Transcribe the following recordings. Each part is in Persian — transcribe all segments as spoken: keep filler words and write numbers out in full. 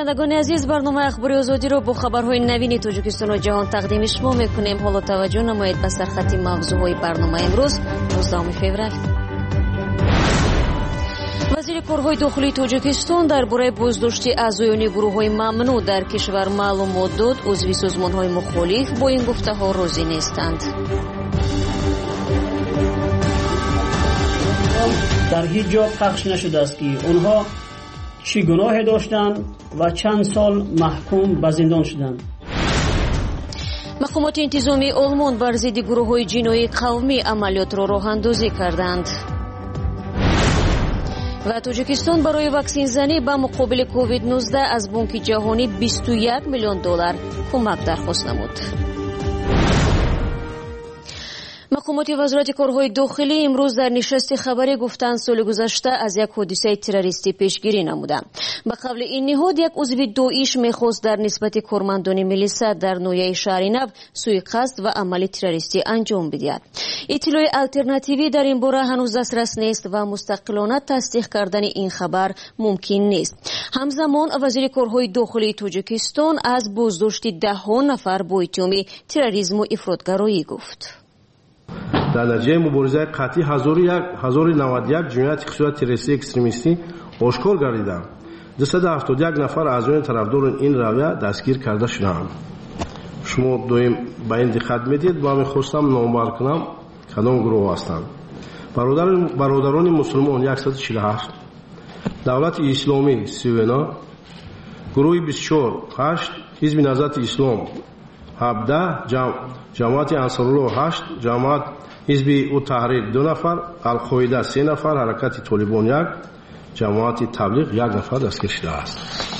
شنوندگان عزیز، برنامه اخباری آزادی رو با خبرهای نوین تاجیکستان و جهان تقدیم شما میکنیم. حالا توجه نمایید به سرخط موضوعهای برنامه امروز نوزدهم فوریه. وزیر کارهای داخلی تاجیکستان درباره بازداشت اعضایان گروه‌های ممنوع در کشور معلومات داد. عضو سازمان‌های مخالف با این گفته‌ها راضی نیستند. در هیچ جا پخش نشده است که آنها چی گناه داشتند و چند سال محکوم به زندان شدند. مقامات انتظامی آلمان بر ضد گروه‌های جنایی قومی عملیات را راه اندازی کردند. و تاجیکستان برای واکسین زنی به مقابل کووید نوزده از بانک جهانی بیست و یک میلیون دلار کمک درخواست نمود. مقامات وزارت کارهای داخلی امروز در نشست خبری گفتند سال گذشته از یک حادثه تروریستی پیشگیری نمودند. به قبل این نهاد یک عضو داعش میخواست در نسبت کارمندان ملیسا در نویه شهر نو سوءقصد و عمل تروریستی انجام بدهد. اطلاع الटरनेटिوی در این باره هنوز دسترس نیست و مستقلانه تصدیق کردن این خبر ممکن نیست. همزمان وزیر کارهای داخلی تاجیکستان از بازداشت ده ها نفر با اتهام تروریسم و افراطگرایی گفت. در نتیجه مبارزه قطعی هزار و نود و یک جنایت خصوصیت تروریستی اکستریمیستی آشکار گردیده. دویست و هفتاد و یک نفر اعضای طرفدار این رویه دستگیر کرده شدند. شما دویم به این دقت میدید و میخواستم نامبر کنم کدام گروه هستند. برادران برادران مسلمان صد و چهل و هفت، دولت اسلامی سی و نه، گروه بیست و چهار، هشت، حزب نهضت اسلام هفده، جم... جماعت انصارالله هشت، جماعت حزب التحریر دو نفر، القاعده سه نفر، حرکت طالبان یک، جماعت تبلیغ یک نفر دستگیر شده است.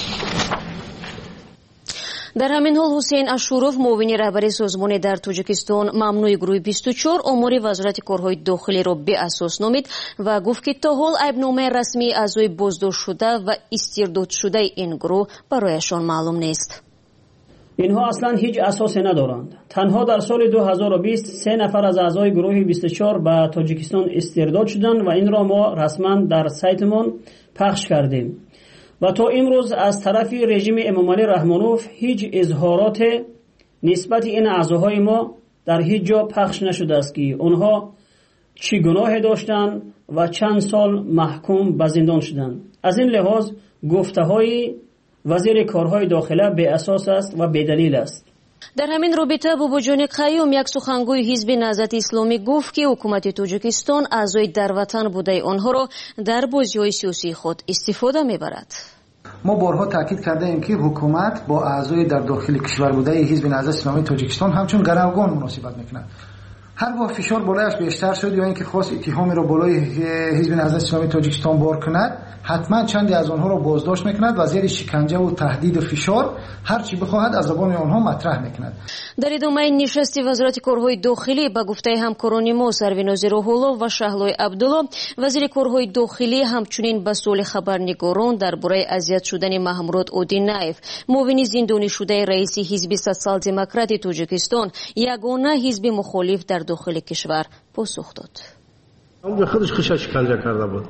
در همین حال حسین اشوروف معاون رهبر سازمان در تاجیکستان ممنوع گروه بیست و چهار امور وزارت کارهای داخلی را به اساس نامید و گفت که تا حال عیبنامه رسمی اعضای بازداشت شده و استرداد شده این گروه برایشان معلوم نیست. اینها اصلا هیچ اساسی ندارند. تنها در سال دو هزار و بیست سه نفر از اعضای گروه بیست و چهار به تاجیکستان استرداد شدند و این را ما رسما در سایتمان پخش کردیم. و تا امروز از طرف رژیم امامعلی رحمانوف هیچ اظهارات نسبت این اعضاهای ما در هیچ جا پخش نشده است که آنها چی گناه داشتند و چند سال محکوم به زندان شدند. از این لحاظ گفته‌های وزیر کارهای داخله به اساس است و بدلیل است. در همین رابطه باباجان قیوم یک سخنگوی حزب نهضت اسلامی گفت که حکومت تاجیکستان اعضای در وطن بوده آنها را در بازی‌های سیاسی خود استفاده می‌برد. ما بارها تاکید کرده ایم که حکومت با اعضای در داخل کشور بوده حزب نهضت اسلامی تاجیکستان همچون گروگان مناسبت می‌کند. هر بار فشار بالایش بیشتر شد یا اینکه خواست اتهامی را بالای حزب نهضت اسلامی تاجیکستان بار کند، حتما چندی از آنها را بازداشت میکند و زیر شکنجه و تهدید و فشار هر چی بخواهد از زبان آنها مطرح میکند. در ادامه نشست وزارت کارهای داخلی به گفته همکاران ما سروناز روح‌الله و شهلای عبدالله، وزیر کارهای داخلی همچنین به سوال خبرنگاران درباره اذیت شدن محمود اودینایف، معاون زندانی شده رئیس حزب سوسیال دموکرات تاجیکستان، یگانه حزب مخالف در داخل کشور پاسخ داد. اون خودش خشش شکنجه کرده بود.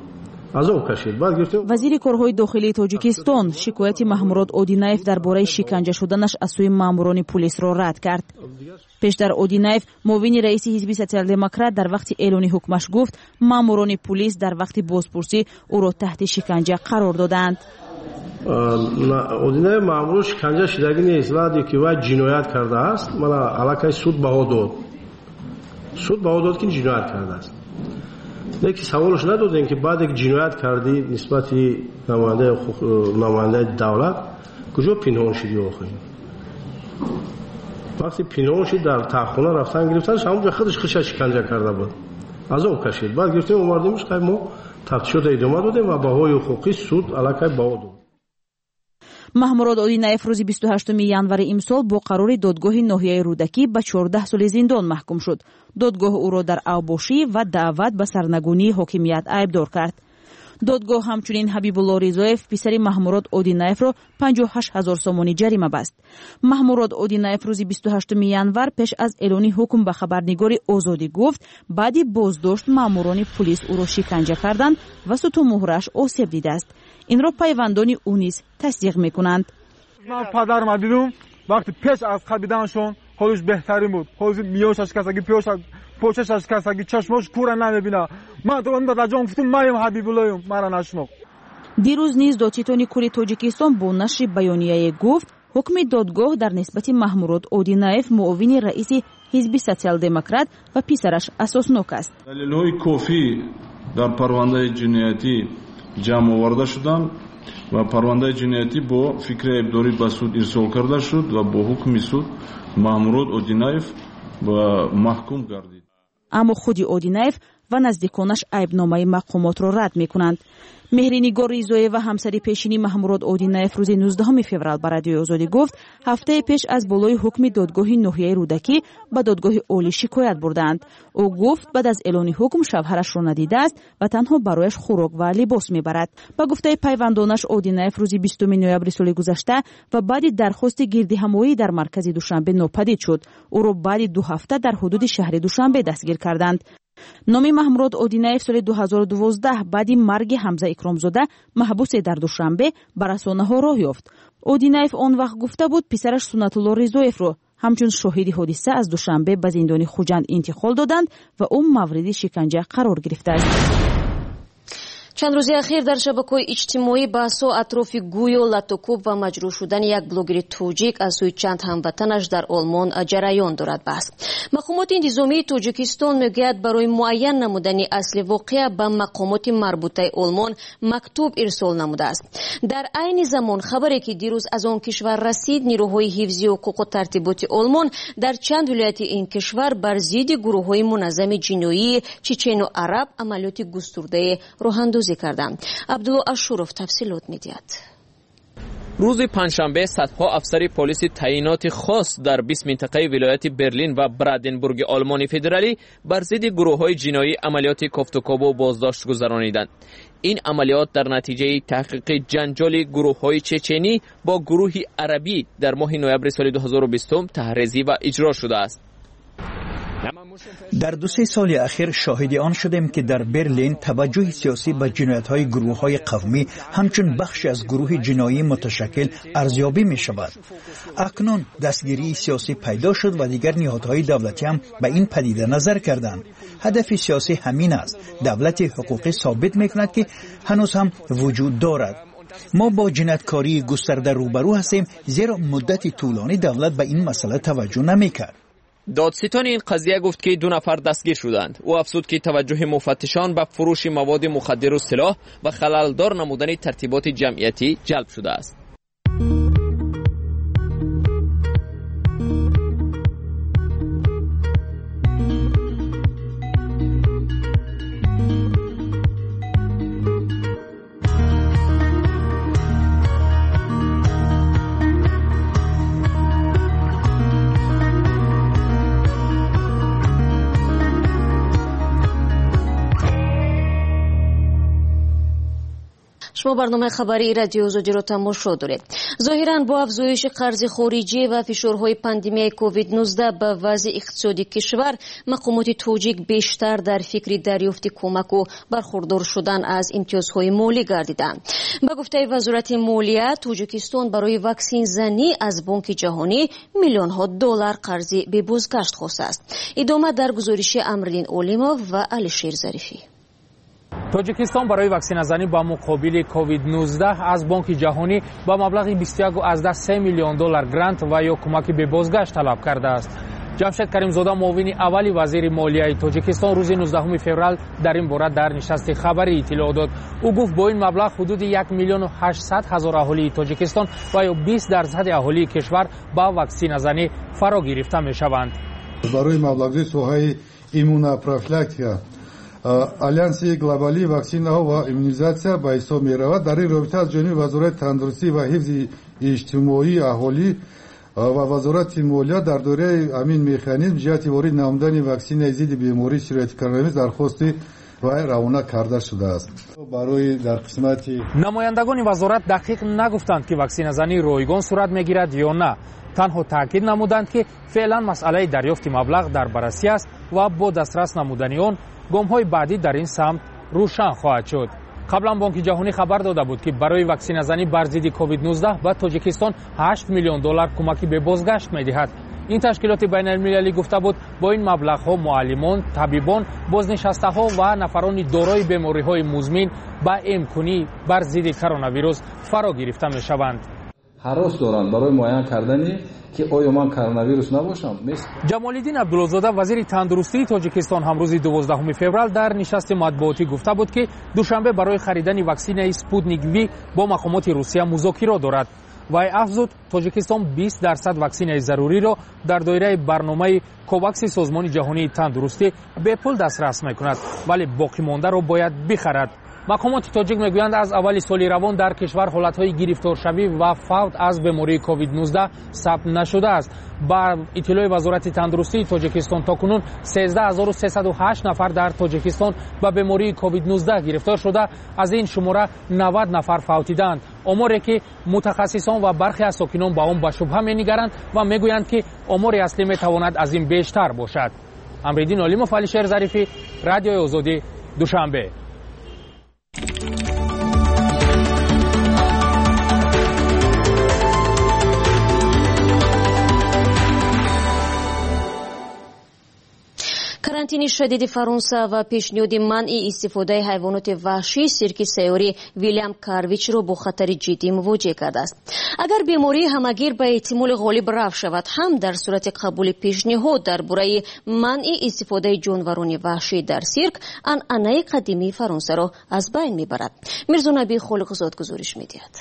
وزیر کارهای داخلی تاجیکستان شکایت محمود اودینایف درباره شکنجه شدنش از سوی ماموران پلیس را رد کرد. پیشتر اودینایف معاون رئیس حزب سوسیال دموکرات در وقت اعلان حکمش گفت ماموران پلیس در وقت بازپرسی او را تحت شکنجه قرار دادند. اودینایف مامور شکنجه شدگی نیست، ولی که وای جنایت کرده است. مالا علاقه سود بها داد. سود بها داد که جنایت کرده است. لیکن سوالش ندادن که بعد یک جنایت کردی نسبت نماینده نماینده دولت کجا پنهان شدی آخه؟ وقتی پنهان شد در تاخونه رفتن گرفتنش همونجا خودش خشش شکنجه کرده بود. از اون کشید. بعد گرفتیم اومدیمش که ما تفتیشات ادامه دادیم و بهای حقوقی سود علاقه بها داد. محمود اودینایف روز بیست و هشتم ژانویه امسال با قرار دادگاه ناحیه رودکی به چهارده سال زندان محکوم شد. دادگاه او را در اوباشی و دعوت به سرنگونی حاکمیت عیبدار کرد. دادگاه همچنین حبیب الله رضایف پسر محمود اودینایف را پنجاه و هشت هزار سومانی جریمه بست. محمود اودینایف روز بیست و هشتم ژانویه پیش از اعلان حکم به خبرنگار آزادی گفت بعد بازداشت ماموران پلیس او را شکنجه کردند و ستون مهرش آسیب دیده است. این را پیوندان او نیز تصدیق میکنند. من پدرم دیدم وقتی پیش از خوابیدنشون حالش بهترین بود. حالش میوشش کسایی پیوش پوچش کسایی چشمش کور نمیبینه. من تو اون در جان گفتم مایم حبیب اللهیم مرا نشناخت. دیروز نیز دادستانی کل تاجیکستان با نشر بیانیه گفت حکم دادگاه در نسبت محمود اودینایف معاون رئیس حزب سوسیال دموکرات و پسرش اساسناک است. دلایل کافی در پرونده جنایتی جمع آورده شدند و پرونده جنایتی با فکر ابداری به سود ارسال کرده شد و با حکم سود محمود اودینایف و محکوم گردید. اما خود اودینایف و نزدیکانش عیبنامه مقامات را رد می‌کنند. مهرنگار ریزویه و همسری پیشینی محمود اودینایف روز نوزدهم فوریه بر رادیوی آزادی گفت هفته پیش از بالای حکم دادگاه ناحیه رودکی به دادگاه عالی شکایت بردند. او گفت بعد از اعلان حکم شوهرش را ندیده است و تنها برایش خوراک و لباس میبرد. با گفته پیوندانش اودینایف روز بیستم نوامبر سال گذشته و بعد درخواست گردهمایی در مرکز دوشنبه ناپدید شد. او را بعد دو هفته در حدود شهر دوشنبه دستگیر کردند. نام محمود اودینایف سال دو هزار و دوازده بعد مرگ حمزه اکرامزاده محبوس در دوشنبه بر رسانه‌ها راه یافت. اودینایف آن وقت گفته بود پسرش سنت الله رضایف را همچون شاهد حادثه از دوشنبه به زندان خوجند انتقال دادند و او مورد شکنجه قرار گرفته است. چند روز اخیر در شبکه‌های اجتماعی بحث و اطراف گوی و لاتوکوب و مجروح شدن یک بلاگر توجیک از سوی چند هموطنش در آلمان جریان دارد. بحث مقامات انتظامی تاجیکستان میگوید برای معین نمودن اصل واقعه به مقامات مربوطه آلمان مکتوب ارسال نموده است. در عین زمان خبری که دیروز از آن کشور رسید نیروهای حفظی حقوق و ترتیبات آلمان در چند ولایت این کشور بر ضد گروه‌های منظم جنایی چچن و عرب عملیات گسترده راه اندازی کردند. عبدالله اشورف تفصیلات می‌دهد. روز پنجشنبه صدها افسر پلیس تعیینات خاص در بیست منطقه ولایت برلین و برادنبورگ آلمان فدرالی بر ضد گروه‌های جنایی عملیات کافت و کاب و بازداشت گذرانیدند. این عملیات در نتیجه تحقیق جنجال گروه‌های چچنی با گروه عربی در ماه نوامبر سال دو هزار و بیست تحریزی و اجرا شده است. در دو سه سال اخیر شاهد آن شدیم که در برلین توجه سیاسی به جنایت‌های گروه‌های قومی همچون بخشی از گروه جنایی متشکل ارزیابی می‌شود. اکنون دستگیری سیاسی پیدا شد و دیگر نهادهای دولتی هم به این پدیده نظر کردند. هدف سیاسی همین است. دولت حقوقی ثابت می‌کند که هنوز هم وجود دارد. ما با جنایتکاری گسترده روبرو هستیم زیرا مدت طولانی دولت به این مسئله توجه نمی‌کرد. دادستان این قضیه گفت که دو نفر دستگیر شدند. او افزود که توجه مفتشان به فروش مواد مخدر و سلاح و خللدار نمودن ترتیبات جمعیتی جلب شده است. شما برنامه خبری رادیو آزادی را تماشا دارید. ظاهراً با افزایش قرض خارجی و فشارهای پاندمی کووید نوزده به وضع اقتصادی کشور، مقامات توجیک بیشتر در فکر دریافت کمک و برخوردار شدن از امتیازهای مالی گردیدند. به گفته وزارت مالیه، تاجیکستان برای واکسین زنی از بانک جهانی میلیون ها دلار قرض به بازگشت خواسته است. ادامه در گزارش امردین اولیموف و علیشیر ظریفی. تاجیکستان برای واکسین زنی با مقابل کووید نوزده از بانک جهانی با مبلغ بیست و یک و سه میلیون دلار گرانت و یا کمک به بازگشت طلب کرده است. جمشید کریمزاده معاون اولی وزیر مالیه تاجیکستان روز نوزدهم فوریه در این باره در نشست خبری اطلاع داد. او گفت با این مبلغ حدود یک میلیون و هشتصد هزار اهالی تاجیکستان و یا بیست درصد اهالی کشور با واکسین زنی فرا گرفته می شوند. برای مبلغ سوهای ایمونوپروفیلاکتیکا آلیانسی گلوبالی واکسین ها و ایمونیزاسیا با حساب می رود. در این رابطه از جانب وزارت تندرستی و حفظ اجتماعی اهالی و وزارت مالیه در دوره همین مکانیزم جهت وارد نمودن واکسین ضد بیماری شرایط کرونا درخواست و روانه کرده شده است. برای در قسمت نمایندگان وزارت دقیق نگفتند که واکسین زنی رایگان صورت میگیرد یا نه. تنها تاکید نمودند که فعلا مسئله دریافت مبلغ در بررسی است و با دسترس نمودن آن گام‌های بعدی در این سمت روشن خواهد شد. قبلا بانک جهانی خبر داده بود که برای واکسینه زنی بر ضد کووید نوزده به تاجیکستان هشت میلیون دلار کمکی به بازگشت می‌دهد. این تشکیلات بین المللی گفته بود با این مبلغ‌ها معلمان، طبیبان، بازنشسته‌ها و نفران دارای بیماری‌های مزمن با امکانی بر ضد کرونا ویروس فرا گرفته می‌شوند. هراس دارند برای معاینه کردن که آیا من کرونا ویروس نباشم. جمال‌الدین عبدالزاده وزیر تندرستی تاجیکستان هم روز دوازدهم فوریه در نشست مطبوعاتی گفته بود که دوشنبه برای خریدن واکسن اسپوتنیک وی با مقامات روسیه مذاکره دارد. وی افزود تاجیکستان بیست درصد واکسن ضروری را در دایره برنامه کوواکس سازمان جهانی تندرستی به پول دسترس می‌کند، ولی باقی مانده را باید بخرد. مقامات تاجیک میگویند از اول سال روان در کشور حالتهای گرفتارشوی و فوت از بیماری کووید نوزده ثبت نشده است. با اطلاع وزارت تندرستی تاجیکستان تاکنون سیزده هزار و سیصد و هشت نفر در تاجیکستان با بیماری کووید نوزده گرفتار شده، از این شماره نود نفر فوتیدند. آماری که متخصصان و برخی از ساکنان با آن به شبهه می‌نگرند و میگویند که آمار اصلی میتواند از این بیشتر باشد. امرالدین علیموف، علیشیر ظریفی، رادیوی آزادی، دوشنبه. карантини шадиди Фаронса ва пешниҳоди манъи истифодаи ҳайвоноти ваҳшӣ сирки сайёрӣ Вилям Карвичро бо хатари ҷиддӣ мувоҷеҳ кардааст. агар бемории ҳамагир ба эҳтимоли ғолиб рафт шавад, ҳам дар сурати қабули пешниҳод дар бораи манъи истифодаи ҷонварони ваҳшӣ дар сирк анъанаи қадимии Фаронсаро аз байн мебарад. Мирзонабии Холиқзод гузориш медиҳад.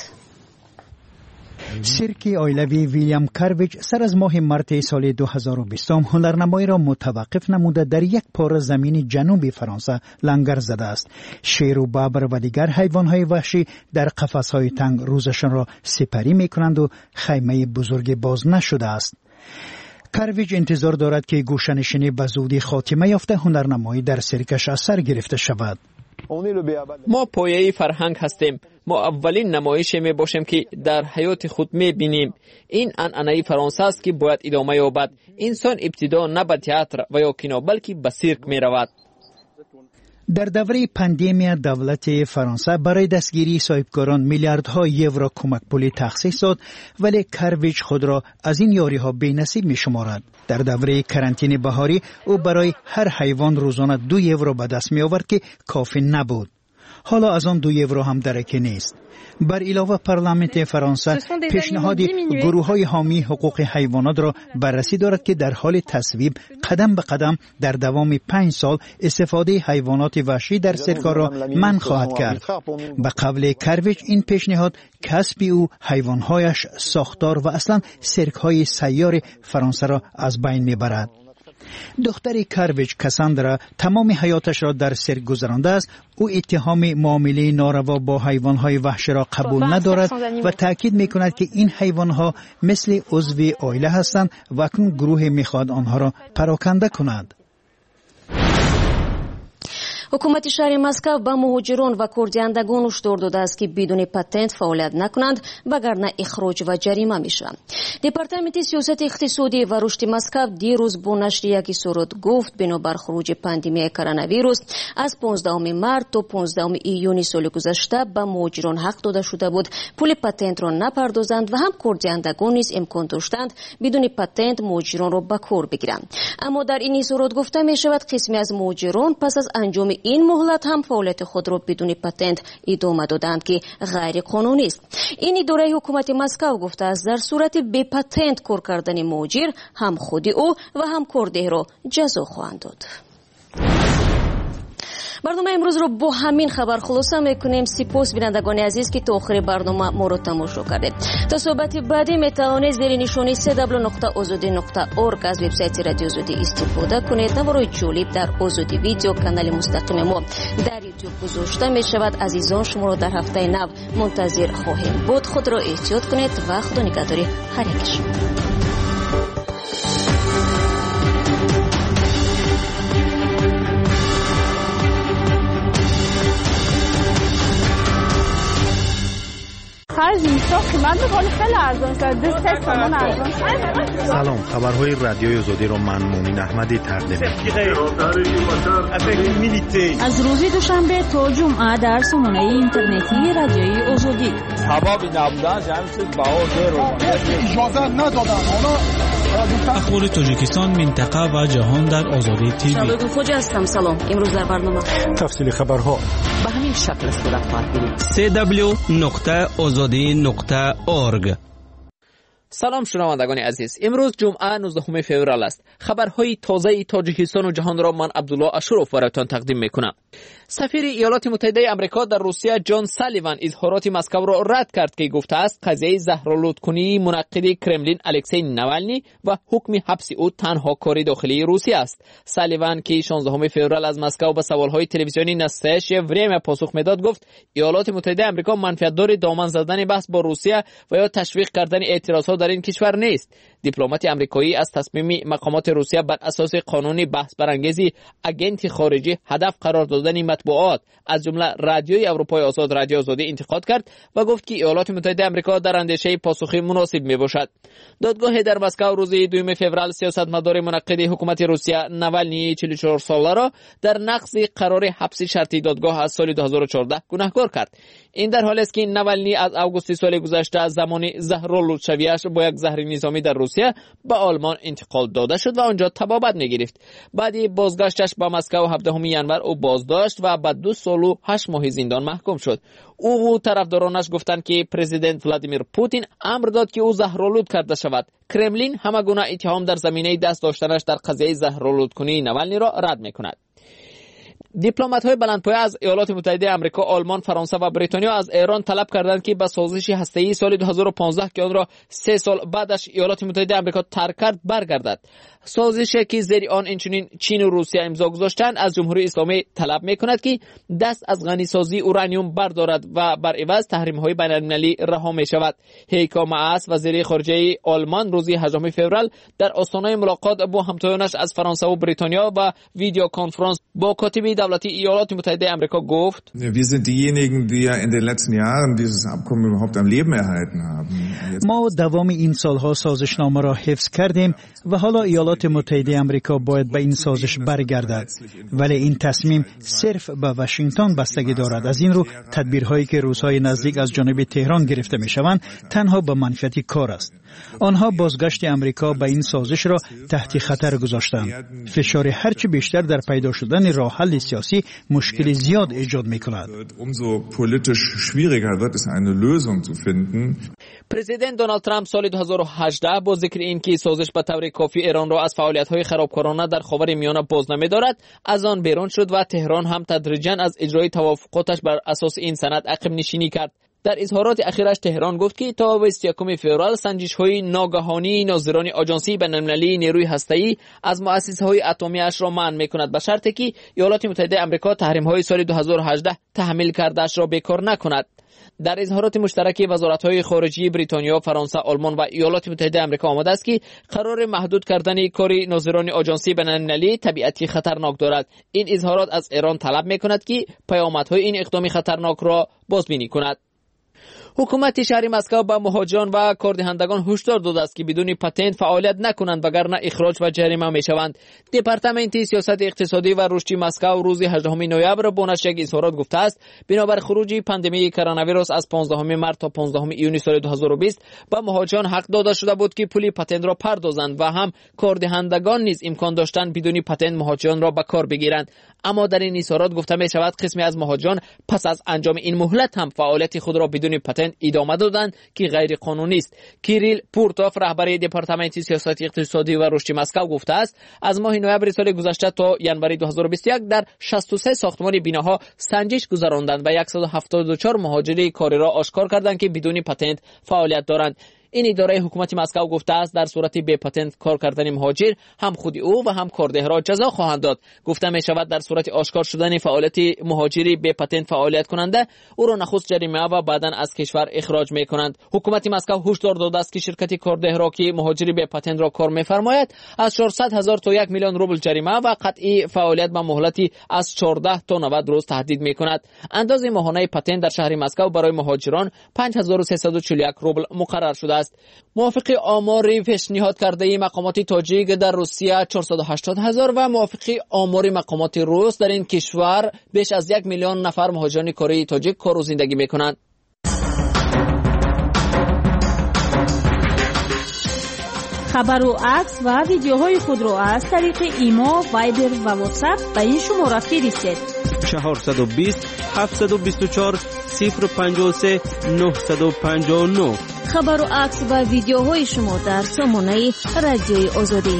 سیرکی اویلوی ویلیام کارویچ سر از ماه مارت سال دو هزار و بیست هنرنمایی را متوقف نموده در یک پاره زمین جنوبی فرانسه لنگر زده است. شیر و ببر و دیگر حیوانات وحشی در قفس‌های تنگ روزشان را سپری می‌کنند و خیمه بزرگ باز نشده است. کارویچ انتظار دارد که گوشه‌نشینی به زودی خاتمه یافته هنرنمایی در سیرکش از سر گرفته شود. ما پایه‌ای فرهنگ هستیم. ما اولین نمایش می باشیم که در حیات خود می بینیم. این انعنه فرانسه است که باید ادامه یابد. انسان ابتدا نه به تئاتر و یا کینو بلکه به سیرک می رود. در دوره پاندمی دولت فرانسه برای دستگیری صاحبکاران میلیاردها یورو کمک پولی تخصیص داد، ولی کارویچ خود را از این یاری‌ها بی‌نصیب می‌شمارد. در دوره کرانتین بهاری او برای هر حیوان روزانه دو یورو به دست می‌آورد که کافی نبود. حالا از آن دو یورو هم درکی نیست. بر علاوه پارلمان فرانسه پیشنهاد گروه‌های حامی حقوق حیوانات را بررسی دارد که در حال تصویب قدم به قدم در دوام پنج سال استفاده حیوانات وحشی در سرک‌ها را منع خواهد کرد. به قول کارویچ این پیشنهاد کسب او، حیوان‌هایش، ساختار و اصلا سرک‌های سیار فرانسه را از بین می‌برد. دختر کارویچ کاساندرا تمام حیاتش را در سرک گذرانده است. او اتهام معامله ناروا با حیوانات وحشی را قبول ندارد و تاکید می‌کند که این حیوانات مثل عضو عائله هستند و اکنون گروه می‌خواد آنها را پراکنده کند. ҳукумати шаҳри Москав ба муҳоҷирон ва курдиандагон ҳушдор додааст ки бидуни патент фаъолият накунанд, вагарна ихроҷ ва ҷарима мешаванд. департаменти сиёсати иқтисодӣ ва рушди Москав дирӯз бо нашри як исорот гуфт бинобар хуруҷи пандемияи коронавирус аз понздаҳуми март то понздаҳуми июни соли гузашта ба муҳоҷирон ҳақ дода шуда буд пули патентро напардозанд ва ҳам курдиандагон низ имкон доштанд бидуни патент муҳоҷиронро ба кор бигиранд. аммо дар ин исорот гуфта мешавад қисме аз муҳоҷирон пас аз анҷоми این مهلت هم فعالیت خود را بدون پتنت ادامه دادند که غیر قانونی است. این اداره حکومت مسکو گفته است در صورت بی پتنت کار کردن مهاجر هم خود او و هم کارده را جزا خواهند داد. برنامه امروز رو با همین خبر خلاصه میکنیم. سپاس بینندگان عزیز که تا آخر برنامه ما رو تماشا کردید. تا صحبت بعدی میتوانید زیر نشانی دبلیو نقطه آزادی نقطه اورگ از وبسایت رادیو آزادی استفاده کنید. نوارای جالب در آزادی ویدیو کانال مستقیم ما در یوتیوب گذاشته می شود. عزیزان شما رو در هفته نو منتظر خواهیم بود. خود را احتیاط کنید و خدا نگهداری هر یک شما. Faz بچه‌ها قیمت می‌کنه خیلی ارزان شده. سه تومن ارزان شده. سلام، خبرهای رادیوی آزادی رو من مؤمن احمدی تقدیم می‌کنم. از روز دوشنبه تا جمعه در سامانه اینترنتی رادیوی آزادی. سبب نبودن جمعیت باور اجازه ندادن. اخبار تاجیکستان، منطقه و جهان در آزادی تیوی. شالوی خوجا هستم. سلام. امروز در برنامه تفصیل خبرها به همین شکل صورت خواهد گرفت. سی دبلیو نقطه آزادی نقطه اورگ. سلام شنوندگان عزیز، امروز جمعه نوزدهم فوریه است. خبرهای تازه تاجیکستان و جهان را من عبدالله اشرف برایتان تقدیم میکنم. سفیر ایالات متحده آمریکا در روسیه جان سالیوان اظهارات مسکو را رد کرد که گفته است قضیه زهرآلودکنی منعقد کرملین الکسی ناوالنی و حکم حبس او تنها کار داخلی روسیه است. سالیوان که شانزدهم فوریه از مسکو به سوالهای تلویزیونی نستش وریم پاسخ میداد گفت ایالات متحده آمریکا منفعتدار دامن زدن بحث با روسیه و یا تشویق کردن اعتراضات در این کشور نیست. دیپلمات آمریکایی از تصمیم مقامات روسیه بر اساس قانون بحث برانگیزی اگنت خارجی هدف قرار دادن مطبوعات از جمله رادیوی اروپای آزاد رادیو آزادی انتقاد کرد و گفت که ایالات متحده آمریکا در اندیشه پاسخی مناسب میباشد. دادگاه در مسکو روز دوم فوریه سیاستمدار منعقد حکومت روسیه ناوالنی چهل و چهار ساله را در نقض قرار حبس شرطی دادگاه از سال دو هزار و چهارده گناهکار کرد. این در حالی است که ناوالنی از آگوست سال گذشته از زمان زهرآلودشویش با یک زهر نظامی در روسیه به آلمان انتقال داده شد و آنجا تبابت می‌گرفت. بعد بازگشتش به مسکو هفدهم ژانویه او بازداشت و بعد دو سال و هشت ماه زندان محکوم شد. او و طرفدارانش گفتند که پرزیدنت ولادیمیر پوتین امر داد که او زهرآلود کرده شود. کرملین همه گونه اتهام در زمینه دست داشتنش در قضیه زهرآلودکنی ناوالنی را رد می‌کند. دیپلمات‌های بلندپایه از ایالات متحده آمریکا، آلمان، فرانسه و بریتانیا از ایران طلب کردند که به سازش هسته‌ای سال دو هزار و پانزده که آن را سه سال بعدش ایالات متحده آمریکا ترک کرد برگردد. سازشی که زیر آن اینچنین چین و روسیه امضا گذاشتند از جمهوری اسلامی طلب می‌کند که دست از غنیسازی اورانیوم بردارد و بر عوض تحریم‌های بین‌المللی رها می‌شود. هیکا ماس وزیر خارجه آلمان روز هجدهم فوریه در آستانه ملاقات با همتایانش از فرانسه و بریتانیا و ویدیو کنفرانس با کاتب دولتی ایالات متحده آمریکا گفت: Wir sind diejenigen, die ja in den letzten Jahren dieses Abkommen überhaupt am Leben erhalten haben. ما دوام این سالها سازشنامه را حفظ کردیم و حالا ایالات متحده آمریکا باید به این سازش برگردد، ولی این تصمیم صرف به واشنگتن بستگی دارد. از این رو تدبیرهایی که روزهای نزدیک از جانب تهران گرفته میشوند تنها به منفعت کار است. آنها بازگشت آمریکا به این سازش را تحت خطر گذاشتند. فشار هرچه بیشتر در پیدا شدن راه حل سیاسی مشکل زیاد ایجاد میکند. Umso politisch schwieriger wird es eine Lösung zu finden. پرزیدنت دونالد ترامپ سال دو هزار و هجده با ذکر اینکه سازش به طور کافی ایران را از فعالیت‌های خرابکارانه در خاورمیانه باز نمی‌دارد، از آن بیرون شد و تهران هم تدریجاً از اجرای توافقاتش بر اساس این سند عقب نشینی کرد. در اظهارات اخیرش تهران گفت که تا بیست و یکم فوریه سنجش‌های ناگهانی ناظران آژانسی بین‌المللی نیروی هسته‌ای از مؤسسه‌های اتمی اش را منع می‌کند به شرطی که ایالات متحده آمریکا تحریم‌های سال دو هزار و هجده تحمیل کرده‌اش را بیکار نکند. در اظهارات مشترک وزارت‌های خارجه بریتانیا، فرانسه، آلمان و ایالات متحده آمریکا آمده است که قرار محدود کردن کار ناظران آژانسی بین‌المللی طبیعتی خطرناک دارد. این اظهارات از ایران طلب می‌کند که پیامدهای این اقدام خطرناک را بازبینی کند. حکومت شهر مسکو به مهاجران و کاردهندگان هشدار داده است که بدون پتنت فعالیت نکنند وگرنه اخراج و جریمه میشوند. دپارتمنت سیاست اقتصادی و رشد مسکو روز هجدهم نوامبر با نشر یک اظهارات گفته است بنابر خروج پاندمی کرونا ویروس از پانزدهم مارس تا پانزدهم ایون سال دو هزار و بیست به مهاجران حق داده شده بود که پول پتنت را پردازند و هم کاردهندگان نیز امکان داشتند بدون پتنت مهاجران را به کار بگیرند. اما در این اظهارات گفته می شود قسمی از مهاجران پس از انجام این مهلت هم فعالیت خود را بدون پتنت ادامه دادند که غیر قانونی است. کیریل پورتوف رهبر دپارتمنت سیاست اقتصادی و رشد مسکو گفته است از ماه نوامبر سال گذشته تا ژانویه دو هزار و بیست و یک در شصت و سه ساختمان بناها سنجش گذراندند و صد و هفتاد و چهار مهاجر کاری را آشکار کردند که بدون پتنت فعالیت دارند. این اداره حکومت مسکو گفته است در صورت بی پتنت کار کردن مهاجر هم خود او و هم کارده را جزا خواهند داد. گفته می شود در صورت آشکار شدن فعالیت مهاجری بی پتنت فعالیت کننده او را نخست جریمه و بعدا از کشور اخراج می کنند. حکومت مسکو هشدار داده است که شرکت کارده را که مهاجری بی پتنت را کار می‌فرماید از چهارصد هزار تا یک میلیون روبل جریمه و قطعی فعالیت با مهلتی از چهارده تا نود روز تهدید می‌کند. اندازه ماهانه پتنت در شهر مسکو برای مهاجران پنج هزار و سیصد و چهل و یک روبل مقرر شده است. موافق آماری پیشنهاد کرده مقامات تاجیک در روسیه چهارصد و هشتاد هزار و موافق آمار مقامات روس در این کشور بیش از یک میلیون نفر مهاجران کره تاجیک کار و زندگی می‌کنند. خبر و عکس و ویدیوهای خود را از طریق ایما، وایبر و واتساپ به این شماره فرستید. چهارصد و بیست هفتصد و بیست و چهار صفر پنجاه و سه نهصد و پنجاه و نه. خبر و عکس و ویدیوهای شما در سامانه رادیوی آزادی.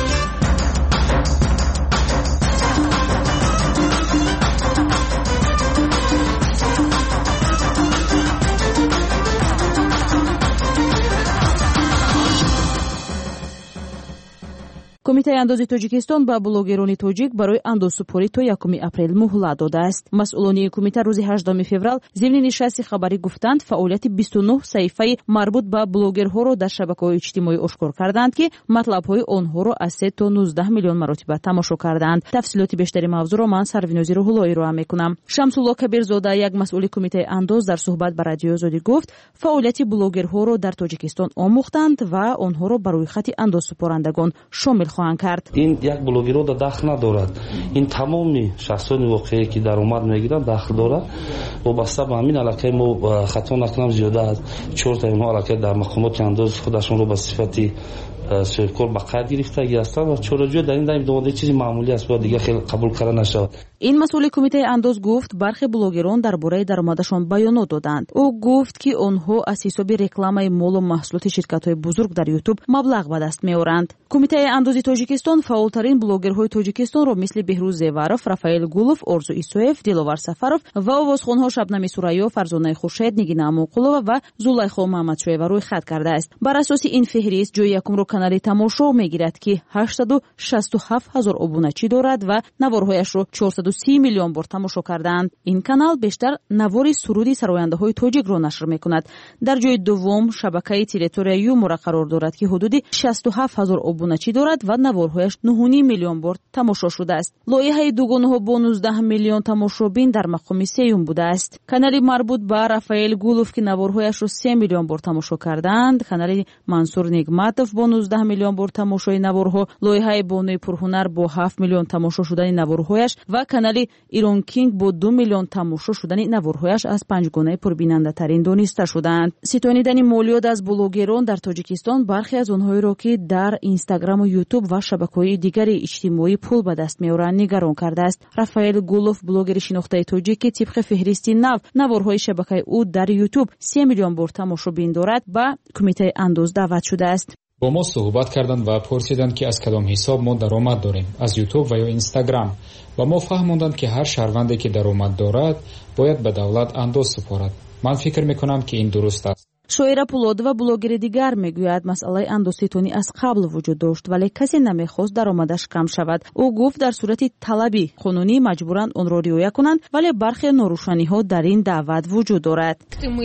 کمیته اندازی تاجیکستان با بلوگرانی تاجیک برای اندازسپاری تا یکم اپریل مهلت داده است. مسئولان کمیته روز هجدهم فوریه ضمن نشست خبری گفتند فعالیت بیست و نه صحیفه مربوط به بلوگرها را در شبکه‌های اجتماعی آشکار کردند که مطلب‌های آنها را از سه تا نوزده میلیون مرتبه تماشا کردند. تفصیلات بیشتری موضوع را من سروینازی روح‌اللهی را می‌کنم. شمس‌الله کبیرزاده یک مسئول کمیته انداز در صحبت با رادیو آزادی گفت فعالیت بلوگرها را در تاجیکستان آموختند و آنها را برای خط اندازسپارندگان شامل خواهند کرد. این یک بلوگرها در داخل ندارد. این تمامی شخصان واقعی که در اومد میگیرند داخل دارد. وابسته به همین علاقه ما خطا نکنم زیاده از چهار تا اینها علاقه در مقامات انداز خودشون رو به صفتی سرکار به قید گرفتگی هستند و چورجو در این دایم دومده چیزی معمولی است و دیگه خیلی قبول کردن نشود. این مسئول کمیته انداز گفت برخی بلوگران درباره درآمدشان بیانات دادند. او گفت که آنها از حساب رکلام مال و محصولات شرکت‌های بزرگ در یوتیوب مبلغ به دست می‌آورند. کمیته اندازی تاجیکستان فعالترین بلوگرهای تاجیکستان را مثل بهروز زیوارов، رافائیل گولов، орзу исоев، دلوار سفرов و آوازخوان‌ها شبنم سوریو، فرزانه خورشید، نگین امونقулова و زلیخا محمدشویeva روی خط کرده است. بر اساس این فهرست جای یکم را کانال تماشا می‌گیرد که هشتصد و شصت و هفت هزار ابونچی دارد و نوارهایش را چهارصد و سی میلیون بار تماشا کردند. این کانال بیشتر نوار سرودی سراینده‌های تاجیک را نشر می‌کند. در جای دوم شبکه تریتوریا یومورا قرار دارد که حدود شصت و هفت هزار ابونچی دارد و نوارهایش نه و نیم میلیون بار تماشا شده است. لایحه دوگانه‌ها با نوزده میلیون تماشابین در مقام سوم بوده است. کانال مربوط به رافائیل گولов که نوارهایش را سه میلیون بار تماشا کردند، کانال منصور نگماتов با نوزده میلیون بار تماشای نوارها، لایحه بانوی پرهنر با هفت میلیون تماشا شدن نوارهایش و کانال ایران کینگ با دو میلیون تماشا شدن نوارهایش از پنجگانه پربیننده ترین دانسته شدند. ستانیدن مالیات از بلوگران در تاجیکستان برخی از آنهایی را که در اینستاگرام و یوتیوب و شبکه‌های دیگر اجتماعی پول به دست می‌آورند نگران کرده است. رافائیل گولов بلوگر شناخته تاجیک که طبق فهرست نو نوارهای شبکه او در یوتیوب سه میلیون بار تماشابین دارد به کمیته انداز دعوت شده است. با ما صحبت کردند و پرسیدند که از کدام حساب ما درآمد داریم، از یوتیوب و یا اینستاگرام، و ما فهماندند که هر شهروندی که درآمد دارد باید به دولت انداز سپارد. من فکر میکنم که این درست است. شویرا پولودова بلوگر دیگر میگوید مسئله اندازستانی از قبل وجود داشت ولی کسی نمیخواست درآمدش کم شود. او گفت در صورت طلبی قانونی مجبورند آن را رعایت کنند ولی برخی ناروشنی‌ها در این دعوت وجود دارد.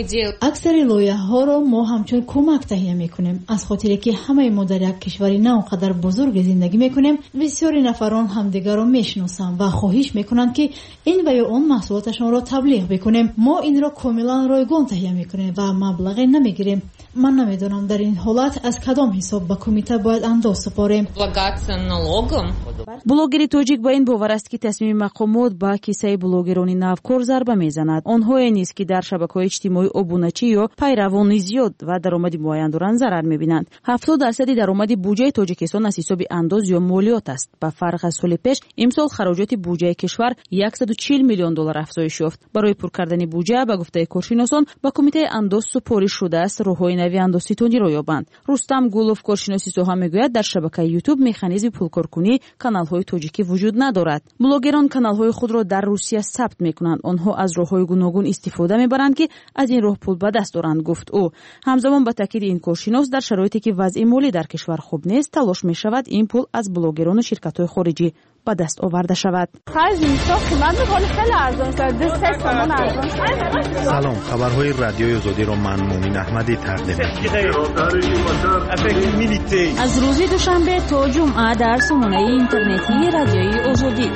اکثر لایحه‌ها را ما همچون کمک تهیه میکنیم از خاطر که همه ما در یک کشوری نه اونقدر بزرگ زندگی میکنیم. بسیاری نفران همدیگر را میشناسند و خواهش میکنند که این و یا اون محصولاتشان را تبلیغ بکنیم. ما این را کاملا رایگان تهیه میکنیم و مبلغ نمیگیریم. من نمیدونم در این حالت از کدام حساب به کمیته باید انداز سپاریم. بلوگر تاجیک با این باور است که تصمیم مقامات با کیسه بلوگران نوکار ضربه میزند. آنها نیست که در شبکه‌های اجتماعی ابونچی یا پیروان زیاد و درآمد معین دارند ضرر میبینند. هفتاد درصد درآمد بودجه تاجیکستان از حساب انداز یا مالیات است. با فرق از سال پیش امسال خراجات بودجه کشور صد و چهل میلیون دلار افزایش یافت. برای پر کردن بودجه به گفته کارشناسان با کمیته انداز سپاری شده شده است راههای نوی اندوستیتونی را یابند. رستم گولوف کارشناسی سوها میگوید در شبکه یوتیوب مکانیزم پولکارکنی کانال‌های تاجیکی وجود ندارد. بلوگران کانال‌های خود را در روسیه ثبت می‌کنند. آنها از راه‌های گوناگون استفاده می‌برند که از این راه پول به دست دارند، گفت او. همزمان با تاکید این کارشناس در شرایطی که وضع مالی در کشور خوب نیست تلاش می‌شود این پول از بلوگران و شرکت‌های خارجی به دست آورده شود. سلام، خبرهای رادیوی آزادی را من مومن احمدی تقدیم می‌کنم. از روز دوشنبه تا جمعه در سامانه اینترنتی رادیوی آزادی.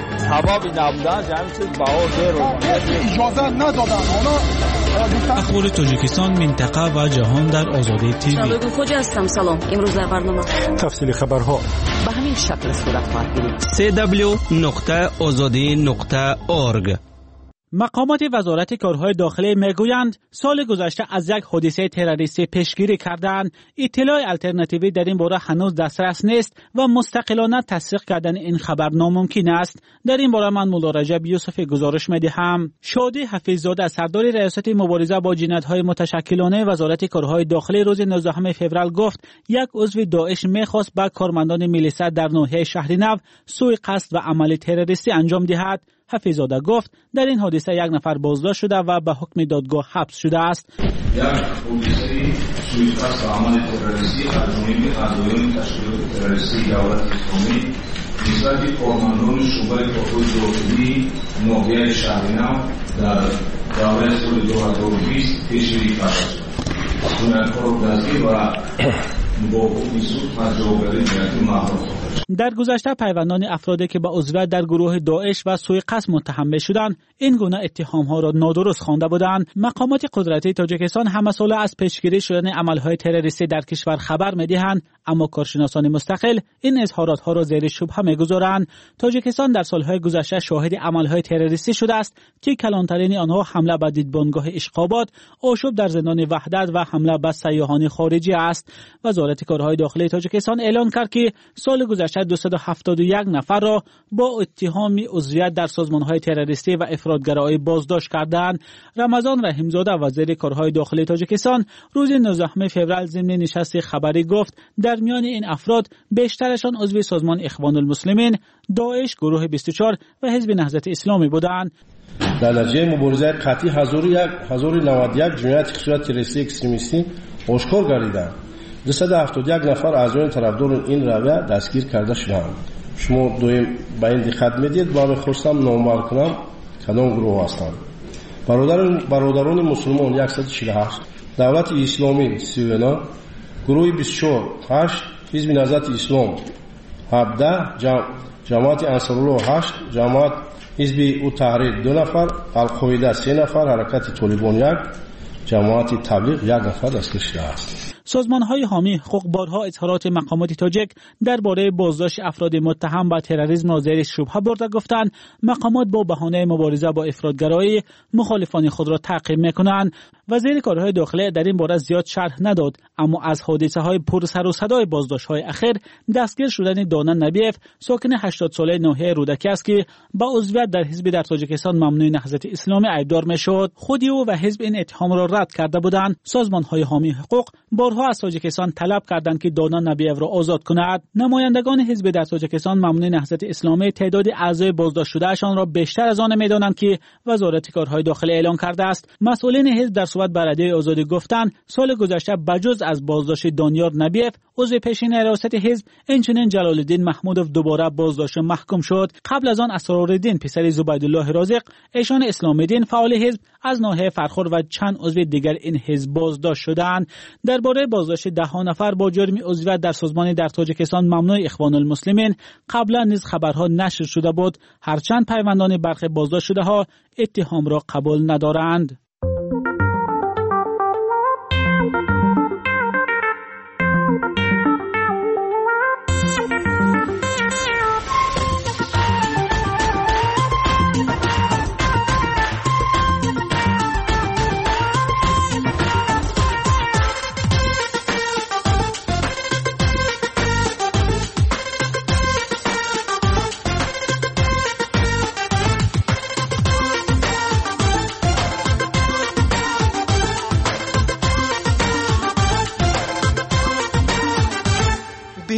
اخبار تاجیکستان، منطقه و جهان در آزادی تیوی. خوش هستم. سلام. امروز در برنامه تفصیل خبرها به همین شکل صورت خواهد گرفت. سی دبلیو نقطه آزادی نقطه اورگ. مقامات وزارت کارهای داخلی میگویند سال گذشته از یک حادثه تروریستی پیشگیری کردند. اطلاع الटरनेटिوی در این باره هنوز دسترس نیست و مستقلانه تصدیق کردن این خبر ناممکن است. در این باره من مولا رجب یوسفی گزارش میدهم. شادی حفیظزاده سردار ریاست مبارزه با جنایت‌های متشکلانه وزارت کارهای داخلی روز نوزدهم فوریه گفت یک عضو داعش میخواست به کارمندان میلیسا در ناحیه شهر نو سوء قصد و عمل تروریستی انجام دهد. حفیظزاده گفت در این حادثه یک نفر بازداشت شده و به حکم دادگاه حبس شده است. یک حادثه سوء قصد و عمل تروریستی از جانب اعضایان تشکیلات تروریستی دولت اسلامی نسبت کارمندان شعبه کارهای داخلی ناحیه شهر نو در دوره سال دو هزار و بیست پیشگیری کرده شد. جنایتکار را دستگیر و با حکم سود از جوابدهی جنایتی محکوم خواهد. در گذشته پیوندان افرادی که به عضویت در گروه داعش و سوء قصد متهم شدند این گونه اتهام‌ها را نادرست خوانده بودند. مقامات قدرتی تاجیکستان همه ساله از پیشگیری شدن عمل‌های تروریستی در کشور خبر می‌دهند، اما کارشناسان مستقل این اظهارات‌ها را زیر شبهه می‌گذارند. تاجیکستان در سال‌های گذشته شاهد عمل‌های تروریستی شده است که کلانترین آنها حمله به دیدبانگاه اشقابات، آشوب در زندان وحدت و حمله به سیاحان خارجی است. وزارت کارهای داخلی تاجیکستان اعلام کرد که سال گذشته دویست و هفتاد و یک نفر را با اتهام عضویت در سازمان‌های تروریستی و افراطگرایی بازداشت کردند. رمضان رحیمزاده وزیر کارهای داخلی تاجیکستان روز نوزدهم فوریه ضمن نشست خبری گفت در میان این افراد بیشترشان عضو سازمان اخوان المسلمین، داعش، گروه بیست و چهار و حزب نهضت اسلامی بودند. در نتیجه مبارزه قطعی هزار و نود و یک جنایت صورت تروریستی اکستریمیستی آشکار گردیدند. دویست و هفتاد و یک نفر اعضای طرفدار این رویه دستگیر کرده شدند. شما دویم به این دقت میدید و من خواستم نامور کنم کدام گروه هستند. برادران برادران مسلمان صد و چهل و هشت، دولت اسلامی سی و نه، گروه بیست و چهار، هشت، حزب نهضت اسلام هفده، جم... جماعت انصارالله هشت، جماعت حزب التحریر دو نفر، القاعده سه نفر، حرکت طالبان یک، جماعت تبلیغ یک نفر دستگیر شده است. سازمان‌های حامی حقوق بارها اظهارات مقامات تاجیک درباره بازداشت افراد متهم به تروریسم را زیر شبهه برده گفتند مقامات با بهانه مبارزه با افراطگرایی مخالفان خود را تعقیب می‌کنند. وزیر کارهای داخلی در این باره زیاد شرح نداد، اما از حادثه‌های پر سر و صدای بازداشت‌های اخیر دستگیر شدن دانا نبیف ساکن هشتاد ساله ناحیه رودکی است که با عضویت در حزب در تاجیکستان ممنوع نهضت اسلامی ایبدار می‌شد. خود او و حزب این اتهام را رد کرده بودند. سازمان‌های حامی حقوق بارها از تاجیکستان طلب کردند که دانا نبیف را آزاد کند. نمایندگان حزب در تاجیکستان ممنوع نهضت اسلامی تعداد اعضای بازداشت شدهشان را بیشتر از آن می‌دانند که وزارت کارهای داخلی اعلام کرده است. مسئولین حزب در صحبت با رادیوی آزادی گفتند سال گذشته بجز از بازداشت دانیار نبیف عضو پیشین ریاست حزب اینچنین جلال الدین محمودوف دوباره بازداشت محکوم شد. قبل از آن اسرارالدین پسر زبیدالله رازق ایشان اسلام الدین فعال حزب از ناحیه فرخور و چند عضو دیگر این حزب بازداشت شدند. درباره بازداشت ده ها نفر با جرم عضویت در سازمان در تاجیکستان ممنوع اخوان المسلمین قبلا نیز خبرها نشر شده بود، هرچند پیوندان برخی بازداشت شده ها اتهام را قبول ندارند.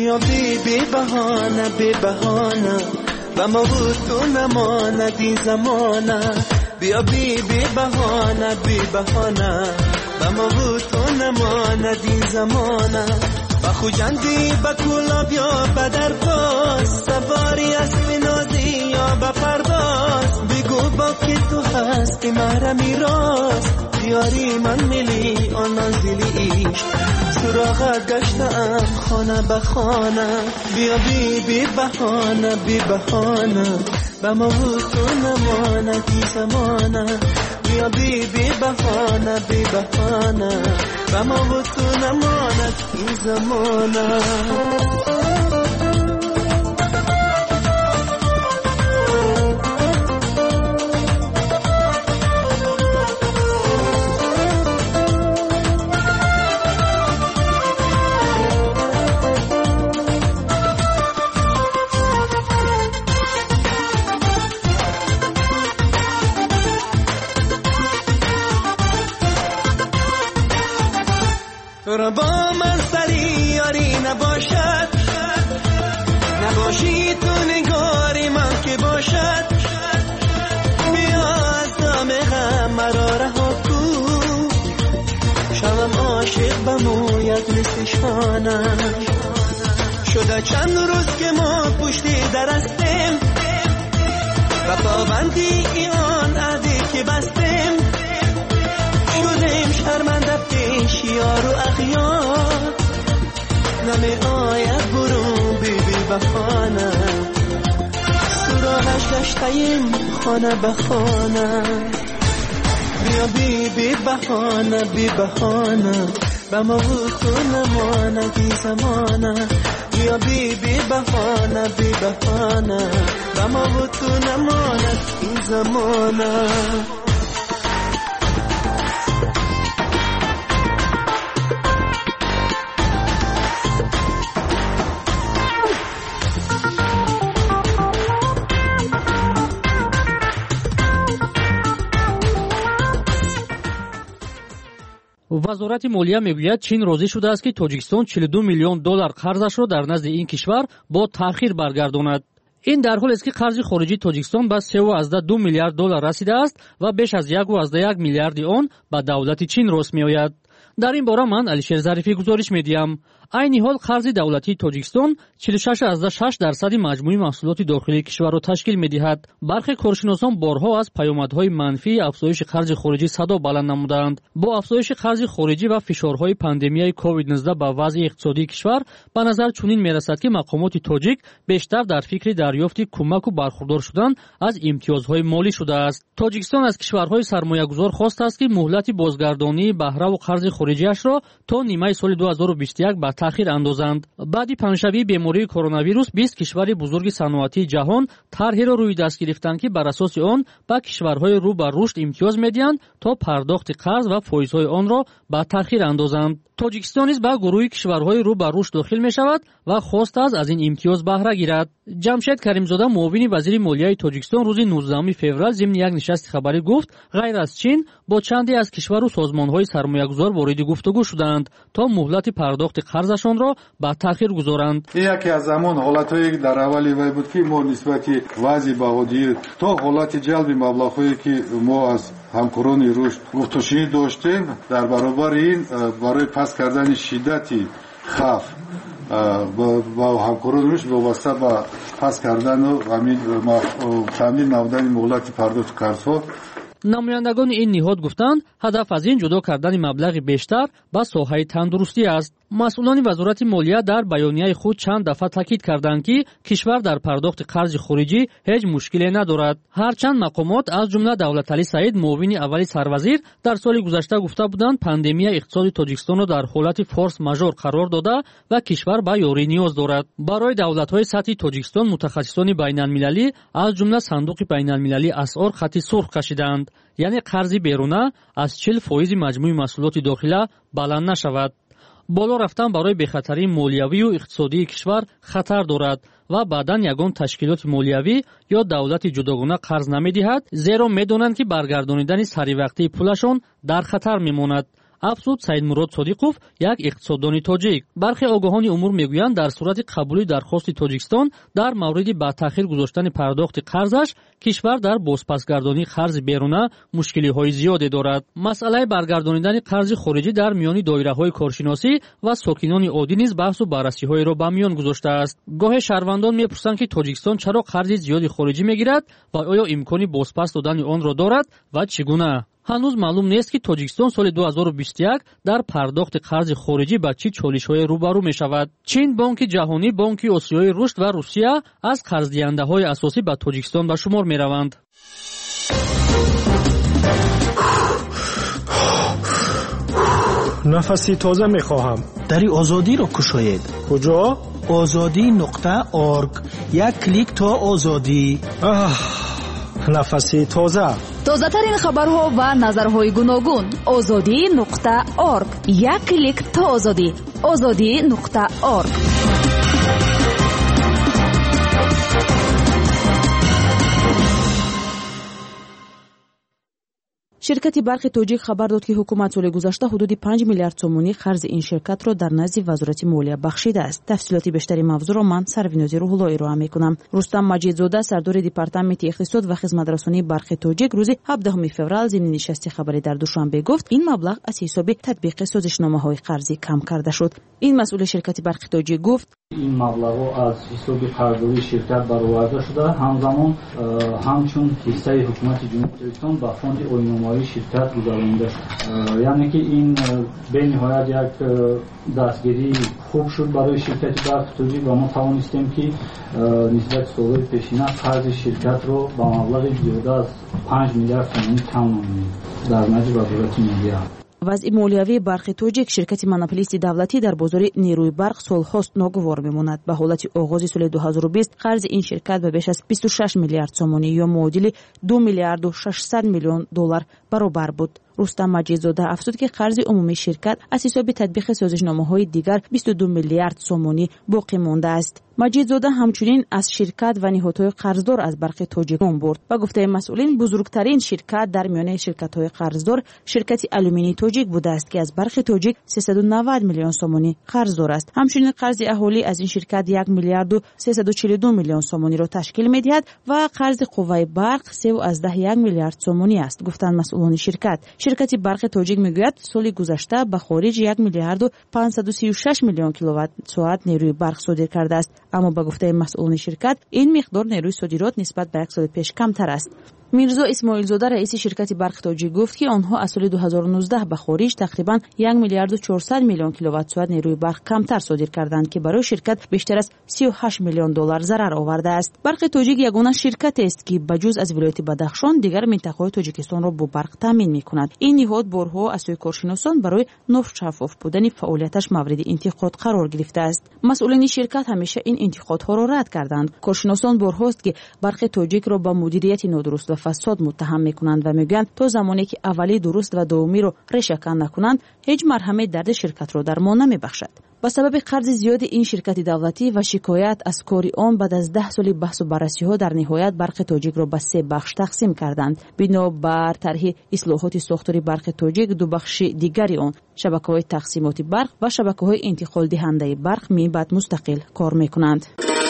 بیا بی بی بهانه بی بهانه و ما بود تو نماند زمانه بیا بی بی بهانه بی بهانه و ما بود تو نماند زمانه و خوجندی با کولا بیا بدر باز سواری اسب نازی یا بپرداز بگو با که تو هستی محرمی راست بیاری من ملی آن نازلی ایش سراغت گشتم خانه به خانه بیا بی بی بهانه بی بهانه و ما بود تو نمانه بی زمانه بیا بی بی بهانه بی بهانه و ما بود تو نمانه بی زمانه تو را با من سری یاری نباشد نباشی تو نگاری من که باشد بیا از دام غم مرا رها کن شوم عاشق به مویت مثل شانم شده چند روز که ما پشتی درستیم و پابندی ایان عهدی که بستیم شدیم شرمنده پیش یار و اغیار نمی آید برو بی بی بخانه سراغش گشتیم خانه به خانه بیا بی بی بهانه بی بهانه به ما بود تو نمانه بی زمانه بیا بی بی بهانه بی بهانه به ما بود تو نمانه بی زمانه вазорати молия мегӯяд чин розӣ шудааст ки тоҷикистон чилу ду миллион доллар қарзашро дар назди ин кишвар бо таъхир баргардонад. ин дар ҳолест ки қарзи хориҷии тоҷикистон ба севу азда ду миллиард доллар расидааст ва беш аз яку азда як миллиарди он ба давлати чин рост меояд. дар ин бора ман алишер зарифӣ гузориш медиҳам. айни ҳол қарзи давлатии тоҷикистон чилу шаш азда шаш дарсади маҷмӯи маҳсулоти дохилии кишварро ташкил медиҳад. бархе коршиносон борҳо аз паёмадҳои манфии афзоиши қарзи хориҷӣ садо баланд намуданд. бо афзоиши қарзи хориҷӣ ва фишорҳои пандемияи ковид нуздаҳ ба вазъи иқтисодии кишвар ба назар чунин мерасад ки мақомоти тоҷик бештар дар фикри дарёфти кӯмаку бархурдор шудан аз имтиёзҳои молӣ шудааст. тоҷикистон аз кишварҳои сармоягузор хостааст ки муҳлати бозгардонии баҳраву қарзи хориҷиашро то нимаи соли ду ҳазору бисту як ба таъхир андозанд. баъди паҳншавии бемории коронавирус бист кишвари бузурги саноатии ҷаҳон тарҳеро рӯи даст гирифтанд ки бар асоси он ба кишварҳои рӯ ба рушд имтиёз медиҳанд то пардохти қарз ва фоизҳои онро ба таъхир андозанд. тоҷикистон низ ба гурӯҳи кишварҳои рӯ ба рушд дохил мешавад ва хостааст аз ин имтиёз баҳра гирад. ҷамшед каримзода муовини вазири молияи тоҷикистон рӯзи нуздаҳуми феврал зимни як нишасти хабарӣ гуфт ғайр аз чин бо чанде аз кишвару созмонҳои сармоягузор вориди гуфтугӯ шуданд то муҳлати пардохти қарзашонро ба таъхир гузоранд. яке аз замон ҳолатҳое дар аввали вай буд ки мо нисбати вазъи баҳодӣ то ҳолати ҷалби маблағҳое ки мо аз ҳамкорони рушд гуфтушунӣ доштем дар баробари ин барои паст кардани шиддати хавф ба ҳамкорони рушд вобаста ба паст кардану таъмин намудани муҳлати пардохти қарзҳо намояндагони ин ниҳод гуфтанд ҳадаф аз ин ҷудо кардани маблағи бештар ба соҳаи тандурустӣ аст. масъулони вазорати молия дар баёнияи худ чанд дафъа таъкид карданд ки кишвар дар пардохти қарзи хориҷӣ ҳеҷ мушкиле надорад. ҳарчанд мақомот аз ҷумла давлаталӣ саид муовини аввали сарвазир дар соли гузашта гуфта буданд пандемия иқтисоди тоҷикистонро дар ҳолати форс мажор қарор дода ва кишвар ба ёрӣ ниёз дорад. барои давлатҳои сатҳи тоҷикистон мутахассисони байналмилалӣ аз ҷумла сандуқи байналмилалии асъор хати сурх кашиданд, яъне қарзи беруна аз чил фоизи маҷмӯи маҳсулоти дохила баланд нашавад. боло рафтан барои бехатарии молиявию иқтисодии кишвар хатар дорад ва баъдан ягон ташкилоти молиявӣ ё давлати ҷудогона қарз намедиҳад, зеро медонанд ки баргардонидани саривақтии пулашон дар хатар мемонад. афзуд Саидмурод Содиқов, як иқтисоддони тоҷик. бархе огоҳони умур мегӯянд дар сурати қабули дархости Тоҷикистон дар мавриди ба таъхир гузоштани пардохти қарзаш кишвар дар бозпасгардонии қарзи беруна мушкилиҳои зиёде дорад. масъалаи баргардонидани қарзи хориҷӣ дар миёни доираҳои коршиносӣ ва сокинони оддӣ низ баҳсу баррасиҳоеро ба миён гузоштааст. гоҳе шаҳрвандон мепурсанд ки Тоҷикистон чаро қарзи зиёди хориҷӣ мегирад ва оё имкони бозпас додани онро дорад ва чӣ гуна. ҳанӯз маълум нест ки Тоҷикистон соли ду ҳазору бисту як дар пардохти қарзи хориҷӣ ба чӣ чолишҳое рӯбарӯ мешавад. Чин, Бонки ҷаҳонӣ, Бонки Осиёи рушд ва Русия аз қарздиҳандаҳои асосӣ ба Тоҷикистон ба шумор мераванд. нафаси тоза мехоҳам. дари озодиро кушоед. куҷо? озодӣ нуқта орг. як клик то озодӣ. нафаси тоза. тозатарин хабарҳо ва назарҳои гуногун. озодӣ нуқта орг. як клик то озодӣ. озодӣ нуқта орг. ширкати барқи тоҷик хабар дод ки ҳукумат соли гузашта ҳудуди панҷ миллиард сомонӣ қарзи ин ширкатро дар назди вазорати молия бахшидааст. тафсилоти бештари мавзӯъро ман Сарвинози Рӯҳулло ироа мекунам. Рустам Маҷидзода, сардори департаменти иқтисод ва хизматрасонии барқи тоҷик, рӯзи ҳабдаҳуми феврал зимни нишасти хабарӣ дар Душанбе гуфт, ин маблағ аз ҳисоби татбиқи созишномаҳои қарзӣ кам карда шуд. ин масъули ширкати барқи тоҷик гуфт, این مبلغ از حساب قرضداری شرکت برآورده شده، همزمان همچون حصه حکومت جمهوری ترکستان به فوند عین‌نمایی شرکت گذارنده شد. یعنی که این به نهایت یک دستگیری خوب شد برای شرکت برق توجیه و ما توانستیم که نسبت سالهای پیشینه قرض شرکت رو به مبلغ زیاده از پنج میلیارد تومان کم نماییم در نزد وزارت مالیه. вазъи молиявии барқи тоҷик, ширкати монополисти давлатӣ дар бозори нерӯи барқ солҳост ногувор мемонад. ба ҳолати оғози соли ду ҳазору бист қарзи ин ширкат ба беш аз бисту шаш миллиард сомонӣ ё муодили ду миллиарду шашсад миллион доллар баробар буд. Рустам Маҷидзода афзуд ки қарзи умумии ширкат аз ҳисоби татбиқи созишномаҳои дигар бисту ду миллиард сомонӣ боқӣ мондааст. Маҷидзода ҳамчунин аз ширкат ва ниҳодҳои қарздор аз барқи тоҷик ном бурд. Ба гуфтаи масъулин, бузургтарин ширкат дар миёнаи ширкатҳои қарздор ширкати алюминии тоҷик будааст ки аз барқи тоҷик сесаду навад миллион сомонӣ қарздор аст. ҳамчунин қарзи аҳолӣ аз ин ширкат як миллиарду сесаду чилу ду миллион сомониро ташкил медиҳад ва қарзи қувваи барқ севу аздаҳ як миллиард сомонӣ аст, гуфтанд масъулони ширкат. ширкати барқи тоҷик мегӯяд, соли гузашта ба хориҷ як миллиарду панҷсаду сию шаш миллион киловаттсоат нерӯи барқ содир кардааст. аммо ба гуфтаи масъулони ширкат, ин миқдор нерӯи содирот нисбат ба як соли пеш камтар аст. Мирзо Исмоилзода, раиси ширкати барқи тоҷик гуфт, ки онҳо аз соли ду ҳазору нуздаҳ ба хориҷ тақрибан як миллиарду чорсад миллион киловаттсоат нерӯи барқ камтар содир карданд, ки барои ширкат бештар аз сию ҳашт миллион доллар зарар овардааст. барқи тоҷик ягона ширкатест, ки ба ҷуз аз вилояти Бадахшон дигар минтақаҳои Тоҷикистонро бо барқ таъмин мекунад. ин ниҳод борҳо аз сӯи коршиносон барои ношаффоф будани фаъолияташ мавриди интиқод қарор гирифтааст. масъулини ширкат ҳамеша ин интиқодҳоро рад карданд. коршиносон борҳост, ки барқи тоҷикро ба мудирияти нодуруст ва фасод муттаҳам мекунанд ва мегӯянд, то замоне ки аввали дуруст ва довумиро решакан накунанд, ҳеҷ марҳаме дарди ширкатро дармон намебахшад. ба сабаби қарзи зиёди ин ширкати давлатӣ ва шикоят аз кори он, баъд аз даҳ соли баҳсу баррасиҳо дар ниҳоят барқи тоҷикро ба се бахш тақсим карданд. бино бар тарҳи ислоҳоти сохтори барқи тоҷик, ду бахши дигари он, шабакаҳои тақсимоти барқ ва шабакаҳои интиқолдиҳандаи барқ меъбад мустақил кор мекунанд.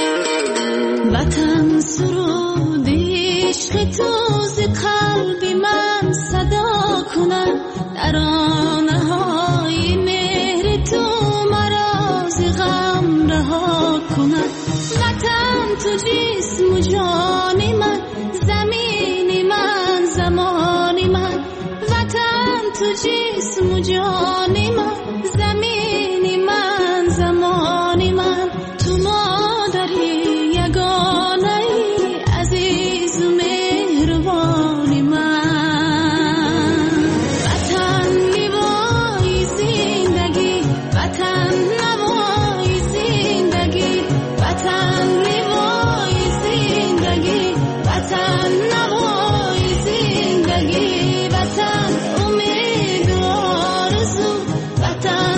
وطن سرودی عشق تو ز قلب من صدا کند، ترانه های مهر تو مرا ز غم رها کند. وطن تو جسم و جان من، زمین من زمان من. وطن تو جسم و جان من، زمین من زمان من. تو مادری وطن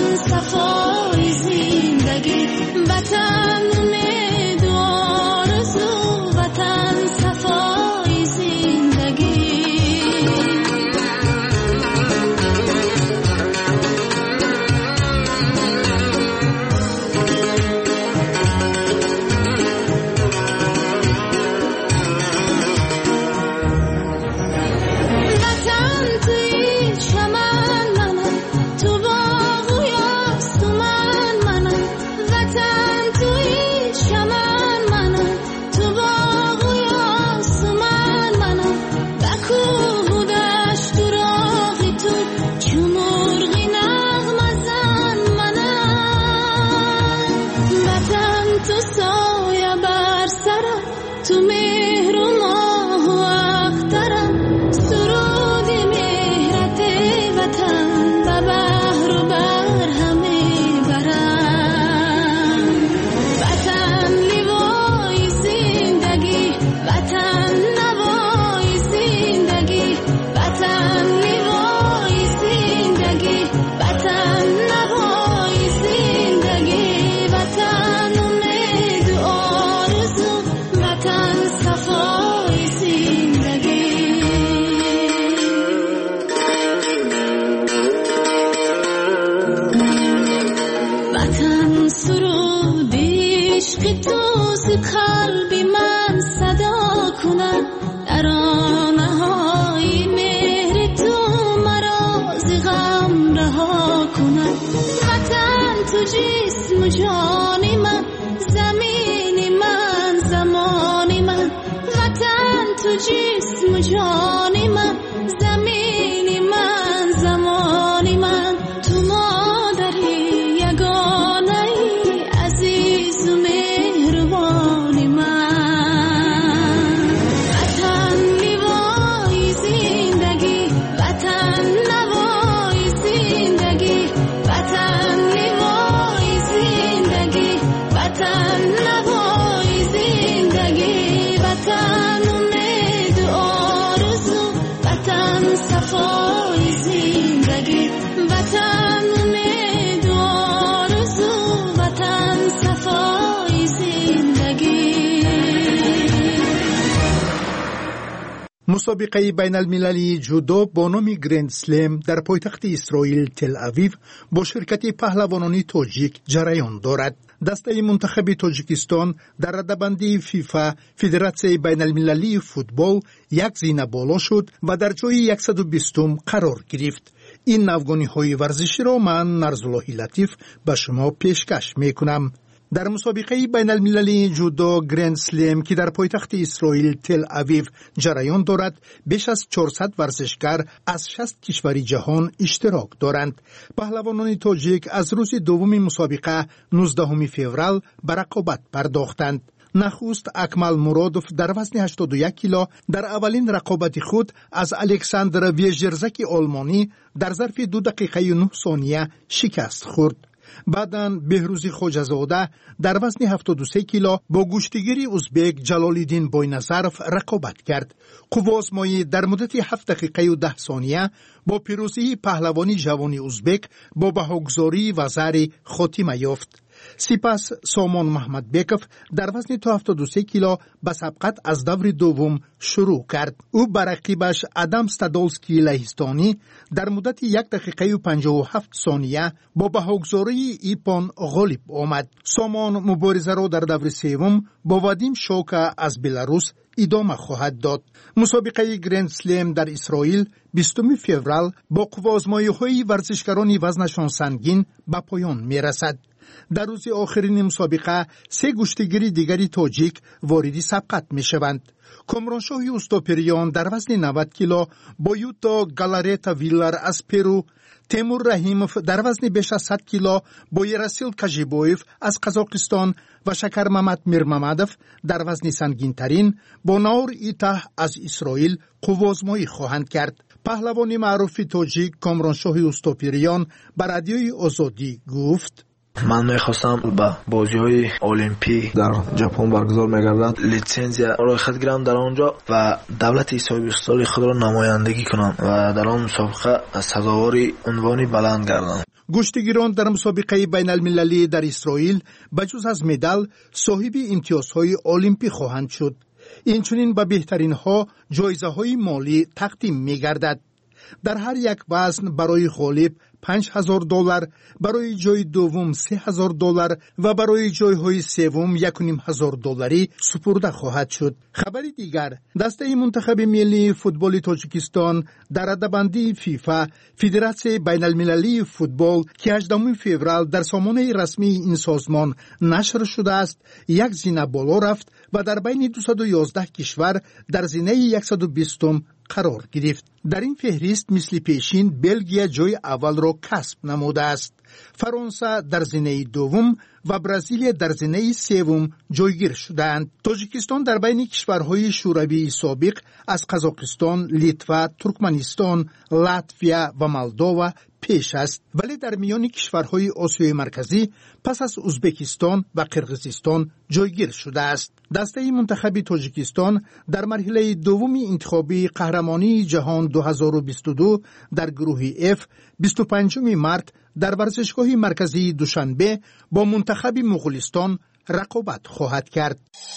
رها کنم. وطن تو جسم و جان من، زمین من زمان من. وطن تو جسم و جان من، زمین من زمان من. تو مادری یگانه ای، عزیز و مهربان من. وطن لیوای زندگی، وطن نوای زندگی. وطن لیوای زندگی، وطن نوای زندگی. وطن امید و آرزو، وطن صفای زندگی. وطن امید و آرزو، وطن صفای زندگی. مسابقه بین المللی جودو با نام گرند سلم در پایتخت اسرائیل تل اویو با شرکت پهلوانان تاجیک جریان دارد. دسته منتخب تاجیکستان در رده‌بندی فیفا فدراسیون بین المللی فوتبال یک زینه بالا شد و در جای صد و بیست قرار گرفت. این نوگانی های ورزشی را من نرزالله لطیف به شما پیشکش می کنم. در مسابقه بین المللی جودو گرند سلم که در پایتخت اسرائیل تل اویو جریان دارد، بیش از چهارصد ورزشکار از شصت کشور جهان اشتراک دارند. پهلوانان تاجیک از روز دوم مسابقه نوزدهم فوریه به رقابت پرداختند. نخست اکمل مرادوف در وزن هشتاد و یک کیلو در اولین رقابت خود از الکساندر ویژرزک آلمانی در ظرف دو دقیقه و نه ثانیه شکست خورد. بعداً بهروزی خوجزاده در وزن هفتاد و سه کیلو با گوشتگیری ازبک جلالالدین بوینظرف رقابت کرد. قوازمایی در مدت هفت دقیقه و ده ثانیه با پیروزی پهلوانی جوانی ازبک با بهاگذاری و زر خاتمه یافت. سپس سامان محمد بیکف در وزن تا هفتاد و سه کیلو به سبقت از دور دوم شروع کرد. او بر رقیبش ادم ستادولسکی لهستانی در مدت یک دقیقه و پنجاه و هفت ثانیه با بهاگذاری ایپان غالب آمد. سامان مبارزه را در دور سوم با وادیم شوکا از بلاروس ادامه خواهد داد. مسابقه گرند سلم در اسرائیل بیستم فوریه با قوازمایی‌های ورزشکاران وزنشان سنگین به پایان می‌رسد. در روز آخرین مسابقه سه گشتگیری دیگری تاجیک واردی سبقت می شوند. کامرانشاه اوستاپریان در وزن نود کیلو با یوتا گالاریتا ویلر از پرو، تیمور رحیموف در وزن بیش از صد کیلو با یراسیل کاژیبویف از قزاقستان و شکر محمد میرممدوف در وزن سنگین ترین با نور ایتاه از اسرائیل قوازمایی خواهند کرد. پهلوان معروف تاجیک کامرانشاه اوستاپریان بر رادیوی آزادی گفت: من میخواستم به بازی های المپی در ژاپن برگزار میگردند لیسانسیا را خود گیرم در آنجا و دولت صاحب استقلال خود را نمایندگی کنم و در آن مسابقه سزاوار عنوانی بلند گردم. گشتگیران در مسابقه بین المللی در اسرائیل بجز از مدال صاحب امتیازهای المپی خواهند شد. اینچنین به بهترین ها جایزه های مالی تقدیم میگردد. در هر یک وزن برای غالب پنج هزار دلار، برای جای دوم سه هزار دلار و برای جایهای سوم یک و نیم هزار دلاری سپرده خواهد شد. خبر دیگر، دسته منتخب ملی فوتبال تاجیکستان در رده‌بندی فیفا فدراسیون بین المللی فوتبال که هجدهم فوریه در سامانه رسمی این سازمان نشر شده است، یک زینه بالا رفت و در بین دویست و یازده کشور در زینه صد و بیست قرار گرفت. در این فهرست مثل پیشین بلژیم جای اول را کسب نموده است. فرانسه در زینه دوم و برزیل در زینه سوم جایگیر شدند. تاجیکستان در بین کشورهای شوروی سابق از قزاقستان، لیتوا، ترکمنستان، لاتویا و مولداوا پیش است، ولی در میان کشورهای آسیای مرکزی پس از ازبکستان و قرقیزستان جایگیر شده است. دسته منتخب تاجیکستان در مرحله دومی انتخابی قهرمانی جهان دو هزار و بیست و دو در گروه اف بیست و پنجم مارس در ورزشگاه مرکزی دوشنبه با منتخب مغولستان رقابت خواهد کرد.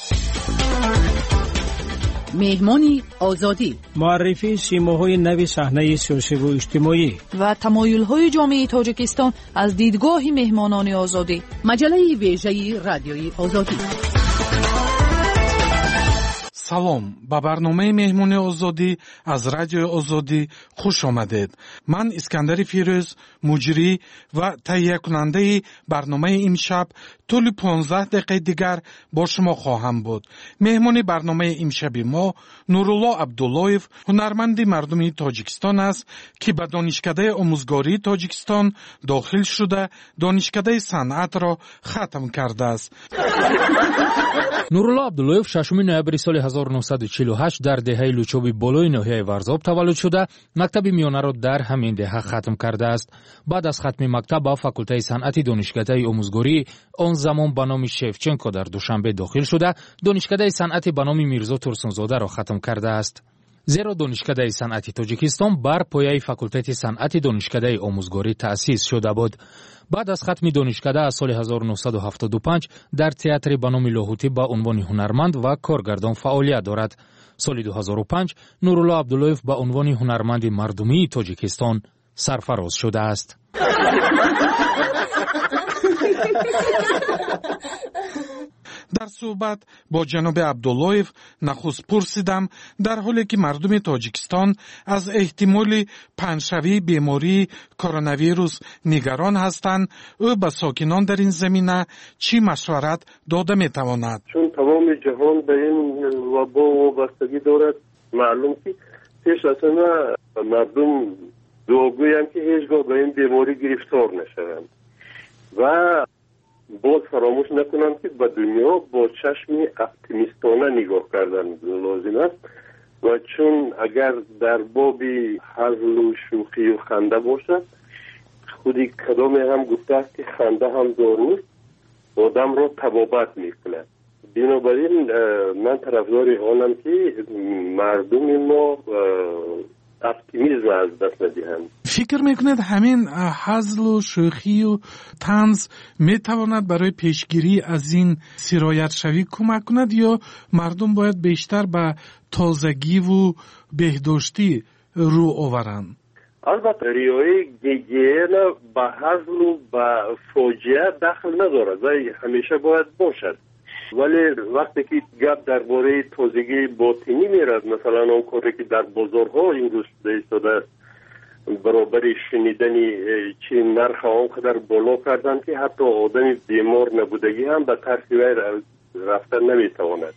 مهمانی آزادی، معرفی سیماهای نو صحنه سیاسی و اجتماعی و تمایل‌های جامعه تاجیکستان از دیدگاه مهمانان آزادی. مجله ویژه رادیوی آزادی. салом, ба барномаи меҳмони озодӣ аз радиои озодӣ хуш омадед. ман Искандари Фирӯз, муҷрӣ ва таҳиякунандаи барномаи имшаб тӯли понздаҳ дақиқаи дигар бо шумо хоҳам буд. меҳмони барномаи имшаби мо Нурулло Абдуллоев, ҳунарманди мардуми Тоҷикистон аст, ки ба донишкадаи омӯзгории Тоҷикистон дохил шуда, донишкадаи санъатро хатм кардааст. нурулло Абдуллоев шашуми ноябри соли ҳазору нуҳсаду чилу ҳашт дар деҳаи Лучоби болои ноҳияи Варзоб таваллуд шуда, мактаби миёнаро дар ҳамин деҳа хатм кардааст. баъд аз хатми мактаб ба факултаи санъати донишкадаи омӯзгории он замон ба номи Шевченко дар Душанбе дохил шуда, донишкадаи санъати ба номи Мирзо Турсунзодаро хатм кардааст. зеро донишкадаи санъати Тоҷикистон бар пояи факултати санъати донишкадаи омӯзгорӣ таъсис шуда буд. баъд аз хатми донишкада аз соли ҳазору нуҳсаду ҳафтоду панҷ дар театри ба номи Лоҳутӣ ба унвони ҳунарманд ва коргардон фаъолият дорад. соли ду ҳазору панҷ Нурулло Абдуллоев ба унвони ҳунарманди мардумии Тоҷикистон сарфароз шудааст. дар суҳбат бо ҷаноби Абдуллоев нахуст пурсидам, дар ҳоле ки мардуми Тоҷикистон аз эҳтимоли паншавии бемории коронавирус нигарон ҳастанд, ӯ ба сокинон дар ин замина чӣ машварат дода метавонад? чун тамоми ҷаҳон ба ин вабо вобастагӣ дорад, маълум ки пеш аз ҳама мардум дуогӯянд ки ҳеҷ гоҳ ба ин беморӣ гирифтор нашаванд ва боз фаромӯш накунам ки ба дунё бо чашми оптимистона нигоҳ кардан лозим аст ва чун агар дар боби ҳазлу шӯхию ханда бошад, худи кадоме ҳам гуфтааст ки ханда ҳам доруст, одамро табобат мекунад. бинобар ин ман тарафдори онам ки мардуми мо оптимизм аз даст надиҳанд. фикр мекунед ҳамин ҳазлу шӯхию танз метавонад барои пешгирӣ аз ин сироятшавӣ кӯмак кунад ё мардум бояд бештар ба тозагиву беҳдоштӣ рӯ оваранд? албатта риояи гигиена ба ҳазлу ба фоҷиа дахл надорад ва ҳамеша бояд бошад. вале вақте ки гап дар бораи тозагии ботинӣ мерад, масалан он коре ки дар бозорҳо имрӯз шуда истодааст, баробари шунидани чи нарха он қадар боло карданд ки ҳатто одами бемор набудагӣ ҳам ба тарфи вай рафта наметавонад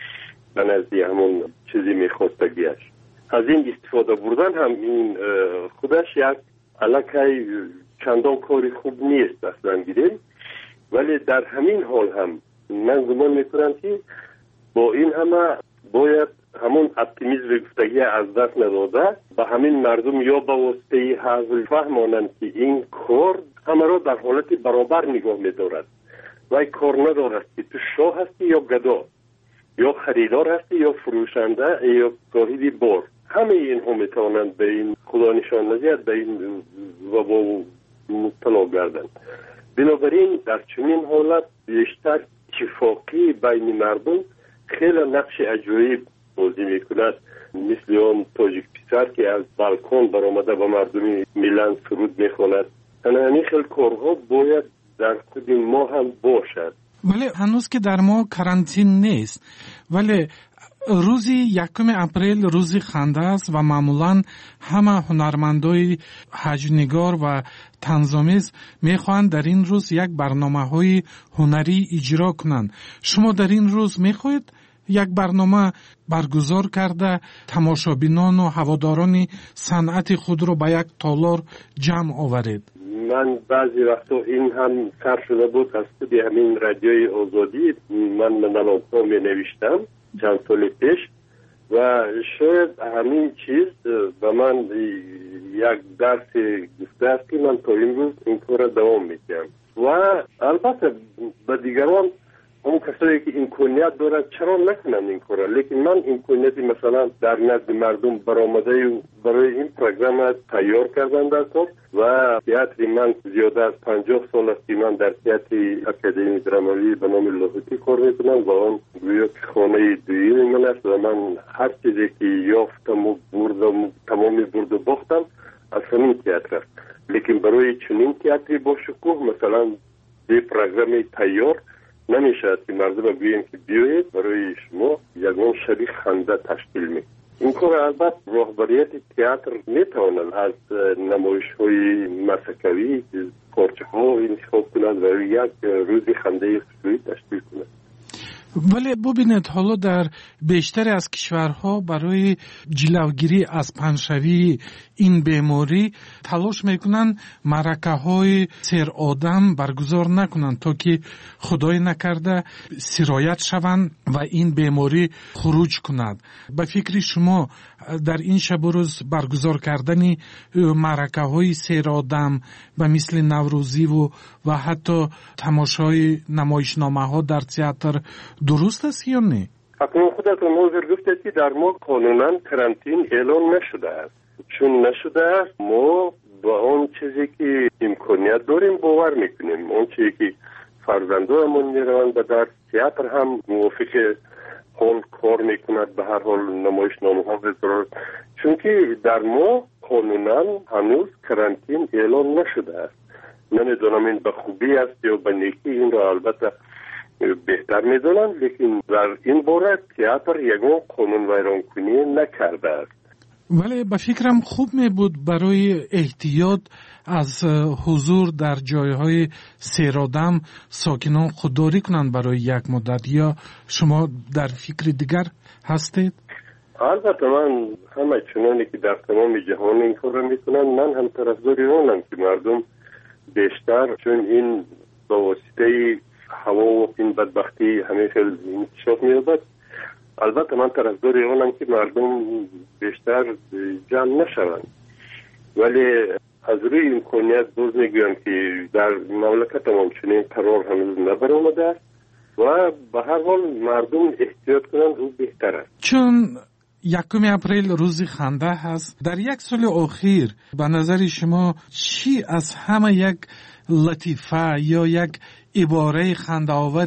ба назди ҳамон чизи мехостагиаш. аз ин истифода бурдан ҳам ин худаш як аллакай чандон кори хуб нест аслан гирем, вале дар ҳамин ҳол ҳам ман гумон мекунам ки бо ин ҳама бояд ҳамон оптимизми гуфтагия аз даст надода ба ҳамин мардум ё ба воситаи ҳазл фаҳмонанд ки ин кор ҳамаро дар ҳолати баробар нигоҳ медорад. вай кор надорад ки ту шоҳ ҳастӣ ё гадо, ё харидор ҳастӣ ё фурӯшанда ё соҳиби бор. ҳамаи инҳо метавонанд ба ин худо нишон надиҳад ба ин вабо мубтало гарданд. бинобар ин дар чунин ҳолат бештар итtifоқӣ байни мардум хеле нақши аҷоиб бозӣ мекунад, мисли он тоҷик писар ки аз балкон баромада ба мардуми миллан суруд мехонад. ана ҳамин хел корҳо бояд дар худи мо ҳам бошад. вале ҳанӯз ки дар мо карантин нест, вале рӯзи якуми апрел рӯзи ханда аст ва маъмулан ҳама ҳунармандои ҳаҷнигор ва танзомез мехоҳанд дар ин рӯз як барномаҳои ҳунарӣ иҷро кунанд. шумо дар ин рӯз мехоҳед як барнома баргузор карда тамошобинону ҳаводорони санъати худро ба як толор ҷамъ оваред? ман баъзе вақтҳо ин ҳам сар шуда буд аз худи ҳамин радиои озодӣ. ман монологҳо менавиштам чанд соли пеш ва шояд ҳамин чиз ба ман як дарсе гуфтааст ки ман то имрӯз ин корро давом медиҳам ва албатта ба дигарон он касое ки имконият дорад чаро накунанд ин корро, лекин ман имконияти масалан дар назди мардум баромадаю барои ин программа тайёр кардан дар кор ва театри ман зиёда аз панҷоҳ сол аст ки ман дар театри академияи драмавии ба номи Лоҳутӣ кор мекунам ва он гӯё ки хонаи дуюми ман аст ва ман ҳар чизе ки ёфтаму бурдаму тамоми бурду бохтам аз ҳамин театр аст. лекин барои чунин театри бошукӯҳ масалан бе программаи тайёр نمیشد که مردم بگوییم که بیایید برای شما یگان شبی خنده تشکیل می. این کار البته رهبریت تئاتر میتواند از نمایش های مسکوی پارچه ها انتخاب کند و یک روزی خنده خصوصی تشکیل کند. ولی ببینید حالا در بیشتر از کشورها برای جلوگیری از پنشوی این بیماری تلاش میکنن معرکه های سیر آدم برگزار نکنن تا که خدای نکرده سرایت شوند و این بیماری خروج کند. به فکر شما در این شب و روز برگزار کردن معرکه های سیر آدم و مثل نوروزی و و حتی تماشای نمایشنامه ها در تئاتر درست است یا نه؟ اکنون خودتون حاضر گفتید که در ما قانونا کرانتین اعلان نشده است. چون نشده است ما با اون چیزی که امکانیت داریم باور میکنیم. اون چیزی که فرزندانمون میروند و در تئاتر هم موافق حال کار میکند به هر حال نمایشنامه ها بذارد. چون که در ما قانونا هنوز کرانتین اعلان نشده است. نمیدونم این به خوبی است یا به نیکی، این را البته بهتر میدونم، لیکن در این باره تئاتر یگان قانون ویران کنی نکرده است. ولی به فکرم خوب می بود برای احتیاط از حضور در جایهای سیرآدم ساکنان خودداری کنند برای یک مدت، یا شما در فکر دیگر هستید؟ البته من همه چنانی که در تمام جهان این کار میکنن، من هم طرفدار اونم که مردم بیشتر، چون این با واسطه هوا و این بدبختی همه خیلی انتشار می‌یابد، البته من طرفدار اونم که مردم بیشتر جمع نشوند. ولی از روی امکانیت باز میگویم که در مملکت ما چنین قرار هنوز نبرآمده است و به هر حال مردم احتیاط کنند او بهتر است. چون یکم اپریل روز خنده هست، در یک سال اخیر به نظر شما چی از همه یک لطیفه یا یک عباره خنده‌آور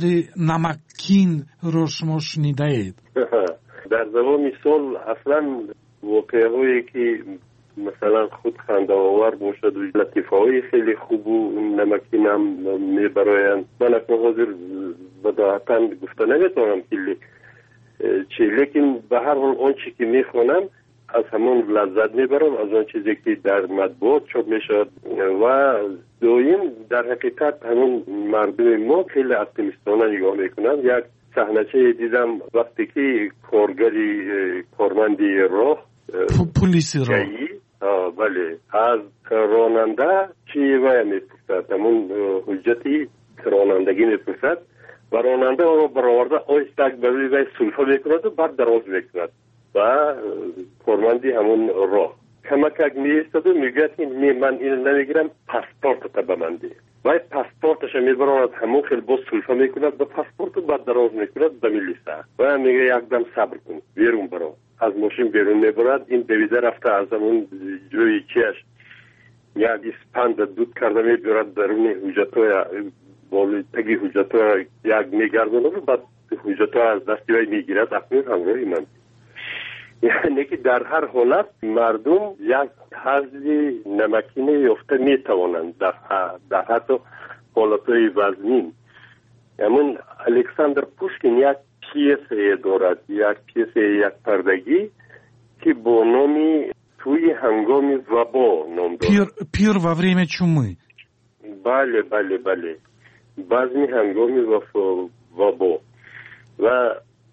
نمکین رو شما شنیده اید؟ در زمان مثال اصلا واقعه هایی که مثلا خود خنده‌آور باشد و لطیفه های خیلی خوب و نمکین هم میبرایند، من اکنون حاضر بداهتاً گفته نمیتونم که چی، لیکن به هر حال اون چی که میخونم از همون لذت میبرم، از اون چیزی که در مطبوعات چاپ میشد. و دویم در حقیقت همون مردم ما خیلی اپتیمیستانه نگاه میکنن. یک صحنه دیدم وقتی که کارگری کارمندی راه پلیسی راه بله از راننده چی وای میپرسد، همون حجتی رانندگی میپرسد و راننده رو برآورده آیستک بروی وی سلفه میکند و بعد دراز میکند و کارمندی همون راه کمکک میستد و میگوید که من این نمیگیرم، پاسپورت به من ده. وی پاسپورتش میبراند همون خیلی باز سلفه میکند به پاسپورت و بعد دراز میکند به میلیسه و میگه یک دم صبر کن بیرون برو. از ماشین بیرون میبرد، این دویده رفته از همون جوی چیش یک اسپند دود کرده میبرد درون حجتای بالی تگی حجتای یک میگردونه و بعد حجتای از دستی وی میگیرد. اکنون همراهی من یعنی که در هر حالت مردم یک حضی نمکینه یافته میتوانند در, در حتی حالتهای وزنین. همون الکساندر پوشکین یک پیسه دارد، یک پیسه یک پردگی که با نامی توی هنگام وبا نام دارد. پیر, پیر و وریم چومی. بله بله بله بعضی هنگام وبا و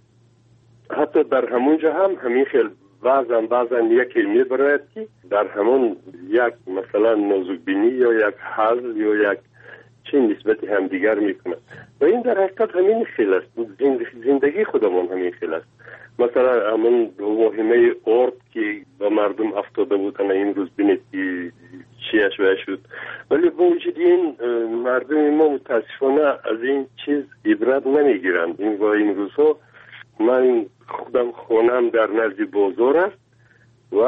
حتی در همونجا هم همین خیلی بعضا بعضا یکی میبراید که در همون یک مثلا نازکبینی یا یک حزل یا یک چه نسبت هم دیگر میکنند و این در حقیقت همین خیلی است. زندگی خودمون همین خیلی است. مثلا همون واهمه ارد که به مردم افتاده بودن این روز بینید که چیش وی شد، ولی با وجود این مردم ما متاسفانه از این چیز عبرت نمیگیرند. این و این روزها من خودم خونم در نزد بازار است و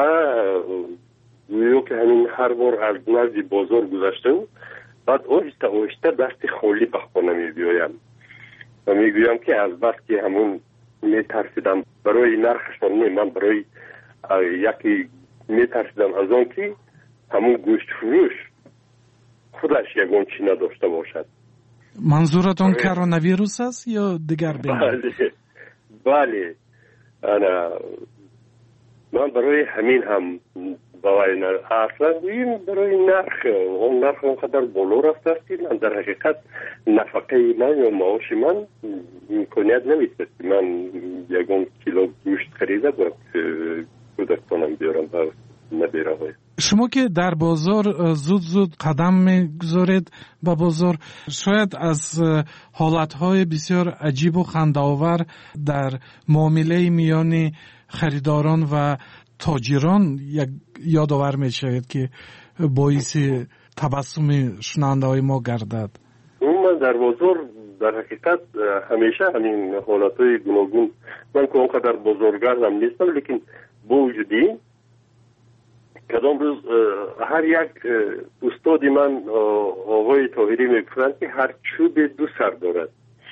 میو که همین هر بار از نزد بازار گذشتم بعد آهسته آهسته دست خالی به خانه میبیایم و میگویم که از بس که همون میترسیدم برای نرخشان نه، من برای یکی میترسیدم از آن که همون گوشت فروش خودش یگان چی نداشته باشد منظورتون کرونا است یا دیگر بیماری؟ بله بله انا من برای همین هم باور ندارم. اصلا این برای نرخ اون نرخ اونقدر بالا رفته است که من در حقیقت نفقه من یا معاش من امکانیت نمیده من یکم کیلو گوشت خریده باید کودکانم بیارم و نبیره های. شما که در بازار زود زود قدم میگذارید به بازار، شاید از حالتهای بسیار عجیب و خنده‌آور در معامله میان خریداران و تاجران یادآور میشود که باعث تبسم شنونده های ما گردد. من در بازار در حقیقت همیشه همین حالتهای گوناگون، من که اونقدر بازارگردم نیستم، لیکن با وجودی کدام روز هر یک استادی من آقای طاهری میگفتند که هر چوب دو سر دارد.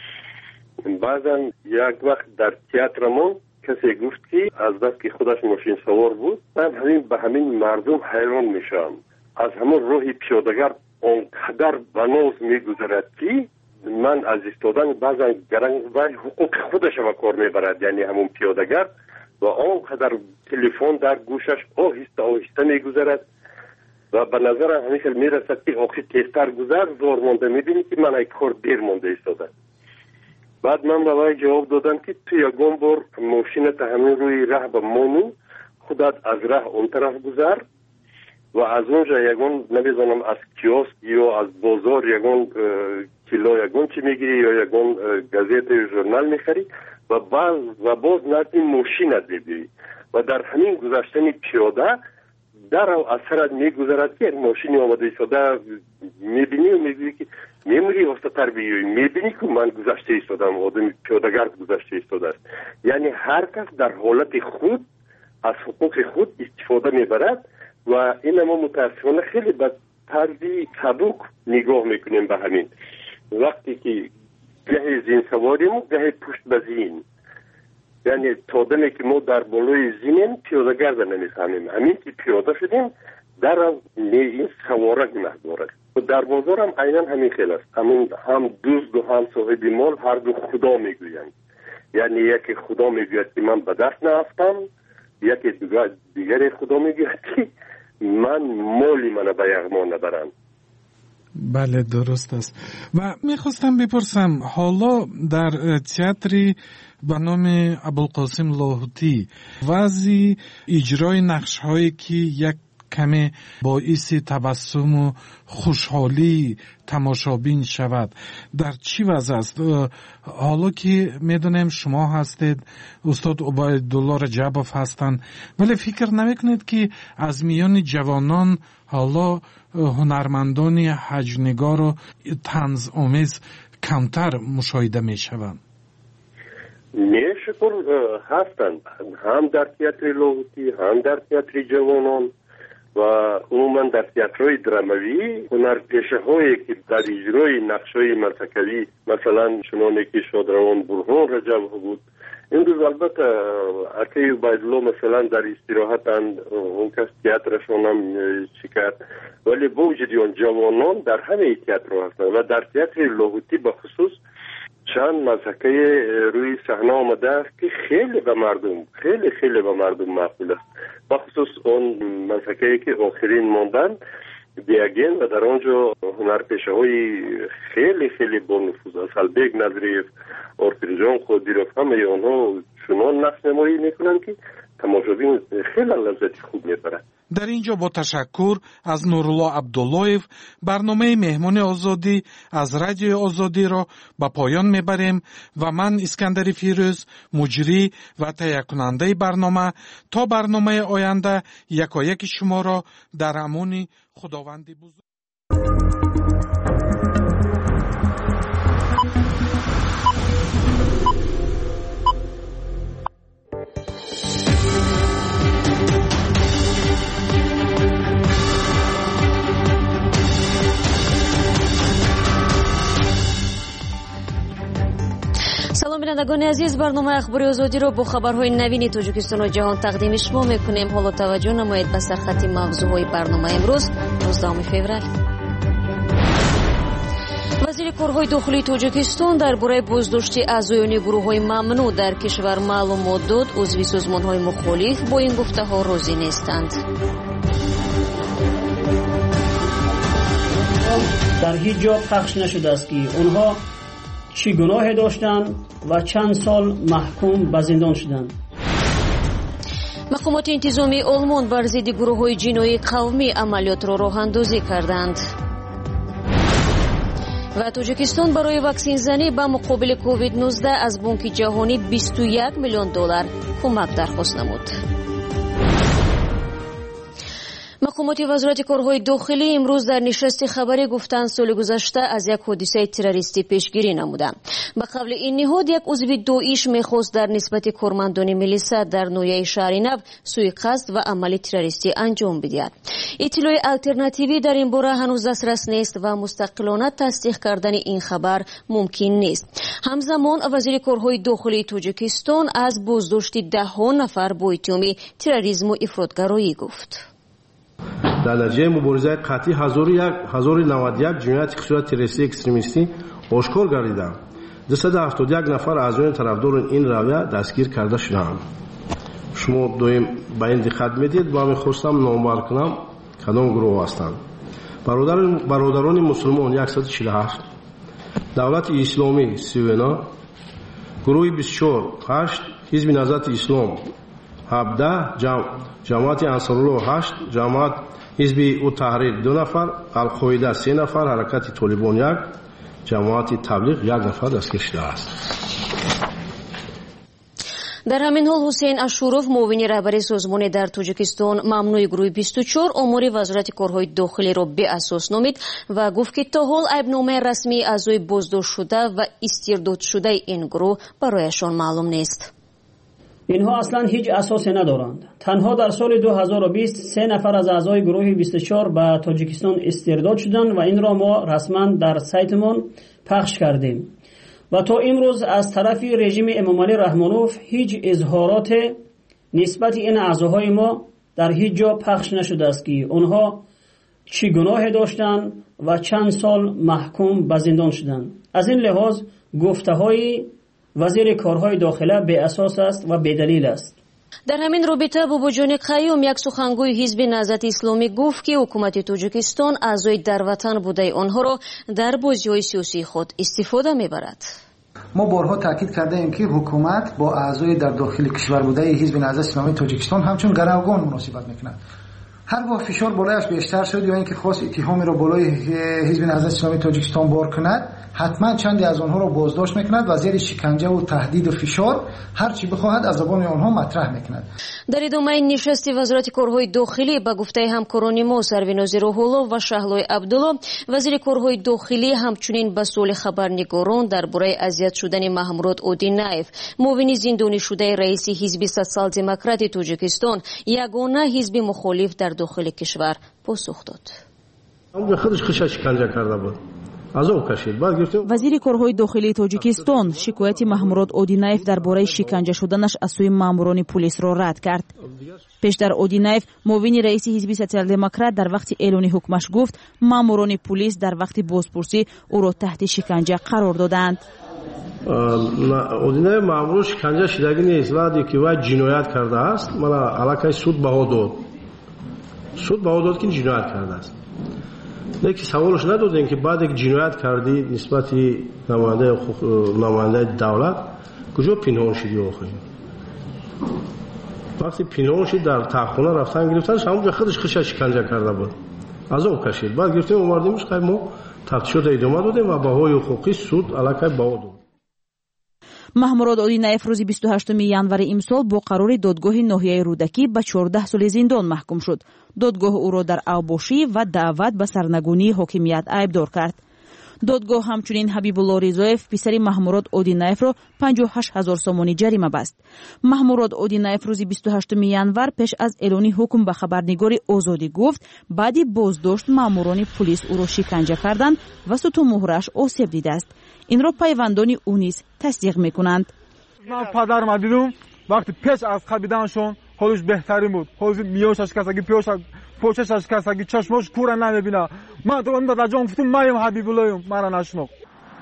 بعضا یک وقت در تئاترمون کسی گفت که از بس که خودش ماشین سوار بود، من همین به همین مردم حیران میشم، از همون راه پیاده‌گر اونقدر بناز میگذرد که من از ایستادن بعضا گرنگ و حقوق خودش به کار میبرد، یعنی همون پیاده‌گر و آنقدر تلفن در گوشش آهسته آهسته میگذرد و به نظر همیشه میرسد که آخی تیزتر گذر زور مانده، میبینی که من ای کار دیر مانده ایستاده. بعد من به وای جواب دادم که تو یکم بار ماشینت همین روی راه به مانو، خودت از راه اون طرف گذر و از اونجا یکم نمیزنم از کیوسک یا از بازار یکم کیلو یکم چی میگیری یا یکم گازت یا ژورنال میخری و باز و باز نرد ماشینت ببینی و در همین گذشتن پیاده در اثرت میگذرد که ماشینی آمده ایستاده، میبینی و میگویی که میموری افتادتر بیایی، میبینی که من گذشته ایستادم، آدم پیاده‌گرد گذشته ایستاده است. یعنی هر کس در حالت خود از حقوق خود استفاده میبرد و این ما متاسفانه خیلی به طرزی سبک نگاه میکنیم به همین. وقتی که گه زین سواریم و گه پشت به زین، یعنی تا دمی که ما در بالای زینیم پیاده‌گرد نمیفهمیم، همین که پیاده شدیم در این سواره گناهگار است. و در بازار هم عیناً همین خیلی است، همون هم دوست و هم صاحب مال هر دو خدا میگویند، یعنی یکی خدا میگوید که من به دست نرفتم، یکی دیگر خدا میگوید که من مالی من به یغما نبرم. بله درست است. و میخواستم بپرسم حالا در تئاتری به نام ابوالقاسم لاهوتی وضع اجرای نقش هایی که یک کمی باعث تبسم و خوشحالی تماشابین شود در چی وضع است؟ حالا که میدونیم شما هستید، استاد عبیدالله رجبوف هستند، ولی فکر نمیکنید که از میان جوانان حالا هنرمندان حجم‌نگار و طنز آمیز کمتر مشاهده میشوند؟ نه شکر هستند، هم در تئاتر لاهوتی هم در تئاتر جوانان و عموما در تئاترهای دراموی هنرپیشه هایی که در اجرای نقش های مسکوی مثلا چنانه که شادروان برهان رجب بود، این روز البته اکی عبیدالله مثلا در استراحتند، اون کس تئاترشون هم شکر، ولی با وجود اون جوانان در همه تئاتر هستند و در تئاتر لاهوتی به خصوص چند مسکه روی صحنه آمده است که خیلی به مردم خیلی خیلی به مردم مقبول است، به خصوص اون مسکه که آخرین ماندن بیاگین و در آنجا هنرپیشه های خیلی خیلی با نفوذ است، البیگ نظریف، آرتریجان خودیروف، همه آنها چنان نقش نمایی میکنند که تماشابین خیلی لذت خوب میبرند. در اینجا با تشکر از نورالله عبداللهیف برنامه مهمان آزادی از رادیو آزادی را به پایان میبریم و من اسکندر فیروز مجری و تهیه کننده برنامه تا برنامه آینده یکایک شما را در امان خداوند بزرگ. سلام بینندگان عزیز، برنامه اخباری آزادی را با خبرهای نوین تاجیکستان و جهان تقدیم شما میکنیم. حالا توجه نمایید به سرخط موضوعهای برنامه امروز روز دوم فوریه. вазири корҳои дохилии тоҷикистон дар бораи боздошти аъзоёни гурӯҳҳои мамнӯъ дар кишвар маълумот дод. узви созмонҳои мухолиф бо ин гуфтаҳо розӣ нестанд. дар ҳеҷ ҷо пахш нашудааст ки онҳо чӣ гуноҳе доштанд ва чанд сол маҳкум ба зиндон шуданд. мақомоти интизомии олмон бар зидди гурӯҳҳои ҷиноии қавмӣ амалиётро роҳандозӣ карданд. ва тоҷикистон барои ваксинзанӣ ба муқобили ковид нуздаҳ аз бонки ҷаҳонӣ бисту як миллион доллар кӯмак дархост намуд. мақомоти вазорати корҳои дохилӣ имрӯз дар нишасти хабарӣ гуфтанд соли гузашта аз як ҳодисаи террористӣ пешгирӣ намуданд. ба қавли ин ниҳод як узви доиш мехост дар нисбати кормандони милиса дар ноҳияи шаҳри Нав суиқасд ва амали террористӣ анҷом бидиҳад. иттилои алтернативӣ дар ин бора ҳанӯз дастрас нест ва мустақилона тасдиқ кардани ин хабар мумкин нест. ҳамзамон вазири корҳои дохилии тоҷикистон аз боздошти даҳҳо нафар бо иттиҳоми терроризму ифротгароӣ гуфт. дар натиҷаи муборизаи қатъи ҳазор и навад и як ҷинояти хусусият террористии экстремистӣ ошкор гардида дусад ҳафтод и як нафар аъзои тарафдори ин равия дастгир карда шуданд. шумо доим ба ин диққат медиҳед ва мехостам номбар кунам кадом гурӯҳ ҳастанд. бародарони мусулмон яксад и чил и ҳафт, давлати исломӣ сию и нӯ, гурӯҳи бисту чор ҳашт, ҳизби наҳзати ислом ҳабдаҳ, ҷамоати ансаруллоҳ ҳашт, ҷамоат ҳизби у таҳрир ду нафар, алқоида се нафар, ҳаракати толибон як, ҷамоати таблиғ як нафар дастгир шудааст. дар ҳамин ҳол ҳусейн ашуров муовини раҳбари созмоне дар тоҷикистон мамнӯи гурӯҳи бисту чор омори вазорати корҳои дохилиро беасос номид ва гуфт ки то ҳол айбномаи расмии аъзои боздоштшуда ва истирдодшудаи ин гурӯҳ барояшон маълум нест. инҳо аслан ҳеҷ асосе надоранд. танҳо дар соли ду ҳазору бист се нафар аз аъзои гурӯҳи бисту чор ба тоҷикистон истирдод шуданд ва инро мо расман дар сайтмон пахш кардем. ва то имрӯз аз тарафи режими эмомалӣ раҳмонов ҳеҷ изҳороте нисбати ин аъзоҳои мо дар ҳеҷ ҷо пахш нашудааст ки онҳо чӣ гуноҳе доштанд ва чанд сол маҳкум ба зиндон шуданд. аз ин лиҳоз гуфтаҳои вазири корҳои дохила беасос аст ва бедалил аст. дар ҳамин робита бобоҷони қайюм як сухангӯи ҳизби наҳзати исломӣ гуфт ки ҳукумати тоҷикистон аъзои дарватан будаи онҳоро дар бозиҳои сиёсии худ истифода мебарад. мо борҳо таъкид кардаем ки ҳукумат бо аъзои дар дохили кишвар будаи ҳизби наҳзати исломии тоҷикистон ҳамчун гаравгон муносибат мекунад. ҳар гоҳ фишор болояш бештар шуд ё ин ки хост иттиҳомеро болои ҳизби наҳзати исломии тоҷикистон бор кунад, ҳатман чанде аз онҳоро боздошт мекунад ва зери шиканҷаву таҳдиду фишор ҳар чӣ бихоҳад аз забони онҳо матраҳ мекунад. дар идомаи нишасти вазорати корҳои дохилӣ ба гуфтаи ҳамкорони мо сарвинози рӯҳулло ва шаҳлои абдулло, вазири корҳои дохилӣ ҳамчунин ба суоли хабарнигорон дар бораи азият шудани Маҳмурод Одинаев, муовини зиндонишудаи раиси ҳизби социал-демократи Тоҷикистон, ягона ҳизби мухолиф дар дохили кишвар посух дод. вазири корҳои дохилии тоҷикистон шикояти Маҳмурод Одинаев дар бораи шиканҷа шуданаш аз сӯи маъмурони пулисро рад кард. пештар Одинаев, муовини раиси ҳизби социал-демократ, дар вақти эълони ҳукмаш гуфт маъмурони пулис дар вақти бозпурсӣ ӯро таҳти шиканҷа қарор доданд. Одинаев маъмур шиканҷа шудагӣ нест, вақте ки вай ҷиноят кардааст, мана аллакай суд баҳо дод. суд баҳо дод ки ҷиноят кардааст. лекин саволш надодем ки баъде ки ҷиноят кардӣ нисбати намояндаи давлат куҷо пинҳон шудӣ охир? вақти пинҳон шуд дар таххона рафтан гирифтанш, ҳамонҷо худаш хиша шиканҷа карда буд. азоб кашид. баъд гирифтем омардимш, хай мо тафтишота идома додем ва баҳои ҳуқуқӣ суд аллакай баҳо дод. Маҳмурод Одинаев рӯзи бисту ҳаштуми январи имсол бо қарори додгоҳи ноҳияи Рӯдакӣ ба чордаҳ соли зиндон маҳкум шуд. додгоҳ ӯро дар авбошӣ ва даъват ба сарнагунии ҳокимият айбдор кард. додгоҳ ҳамчунин Ҳабибулло Ризоев, писари Маҳмурод Одинаевро панҷоҳу ҳашт ҳазор сомонӣ ҷарима баст. Маҳмурод Одинаев рӯзи бисту ҳаштуми январ пеш аз эълони ҳукм ба хабарнигори Озодӣ гуфт баъди боздошт маъмурони пулис ӯро шиканҷа карданд ва сутумӯҳраш осеб дидааст. инро пайвандони ӯ низ тасдиқ мекунанд. ман падарам дидум вақти пеш аз хабиданшон ҳолиш беҳтарин буд. ҳозир миёшаш касаги почашаш касаги чашмош пура намебина. ман онда дар ҷон гуфтум маем Ҳабибуллоюм, мара нашунок.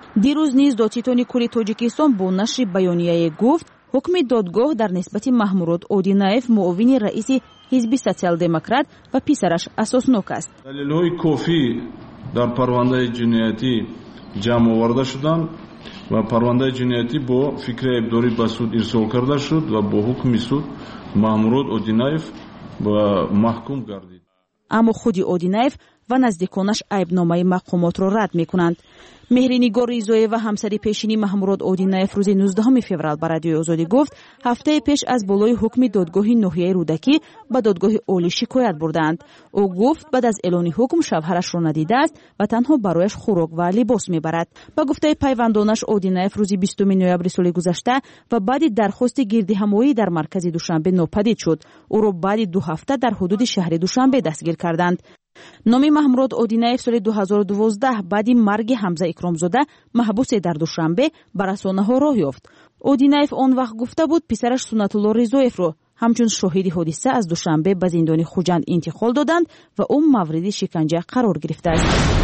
дирӯз низ додситони кури тоҷикистон бо нашри байонияе гуфт ҳукми додгоҳ дар нисбати маҳмурод одинаев муовини раиси ҳизби социал-демократ ва писараш асоснок аст. далелҳои кофӣ дар парвандаи ҷиноятӣ ҷамъ оварда шуданд ва парвандаи ҷиноятӣ бо фикри айбдорӣ ба суд ирсол карда шуд ва бо ҳукми суд маҳмурод одинаев маҳкум гардид. аммо худи одинаев ва наздиконаш айбномаи мақомотро рад мекунанд. меҳринигор ризоева ҳамсари пешини маҳмурод одинаев рӯзи нуздаҳуми феврал ба радиои озодӣ гуфт ҳафтаи пеш аз болои ҳукми додгоҳи ноҳияи рӯдакӣ ба додгоҳи олӣ шикоят бурданд. ӯ гуфт баъд аз эълони ҳукм шавҳарашро надидааст ва танҳо барояш хӯрок ва либос мебарад. ба гуфтаи пайвандонаш одинаев рӯзи бистуми ноябри соли гузашта ва баъди дархости гирдиҳамоӣ дар маркази душанбе нопадид шуд. ӯро баъди ду ҳафта дар ҳудуди шаҳри душанбе дастгир карданд. номи маҳмурод одинаев соли ду ҳазору дувоздаҳ баъди марги ҳамза икромзода маҳбусе дар душанбе ба расонаҳо роҳ ёфт. одинаев он вақт гуфта буд писараш Сунатулло Ризоевро ҳамчун шоҳиди ҳодиса аз душанбе ба зиндони Хуҷанд интиқол доданд ва ӯ мавриди шиканҷа қарор гирифтааст.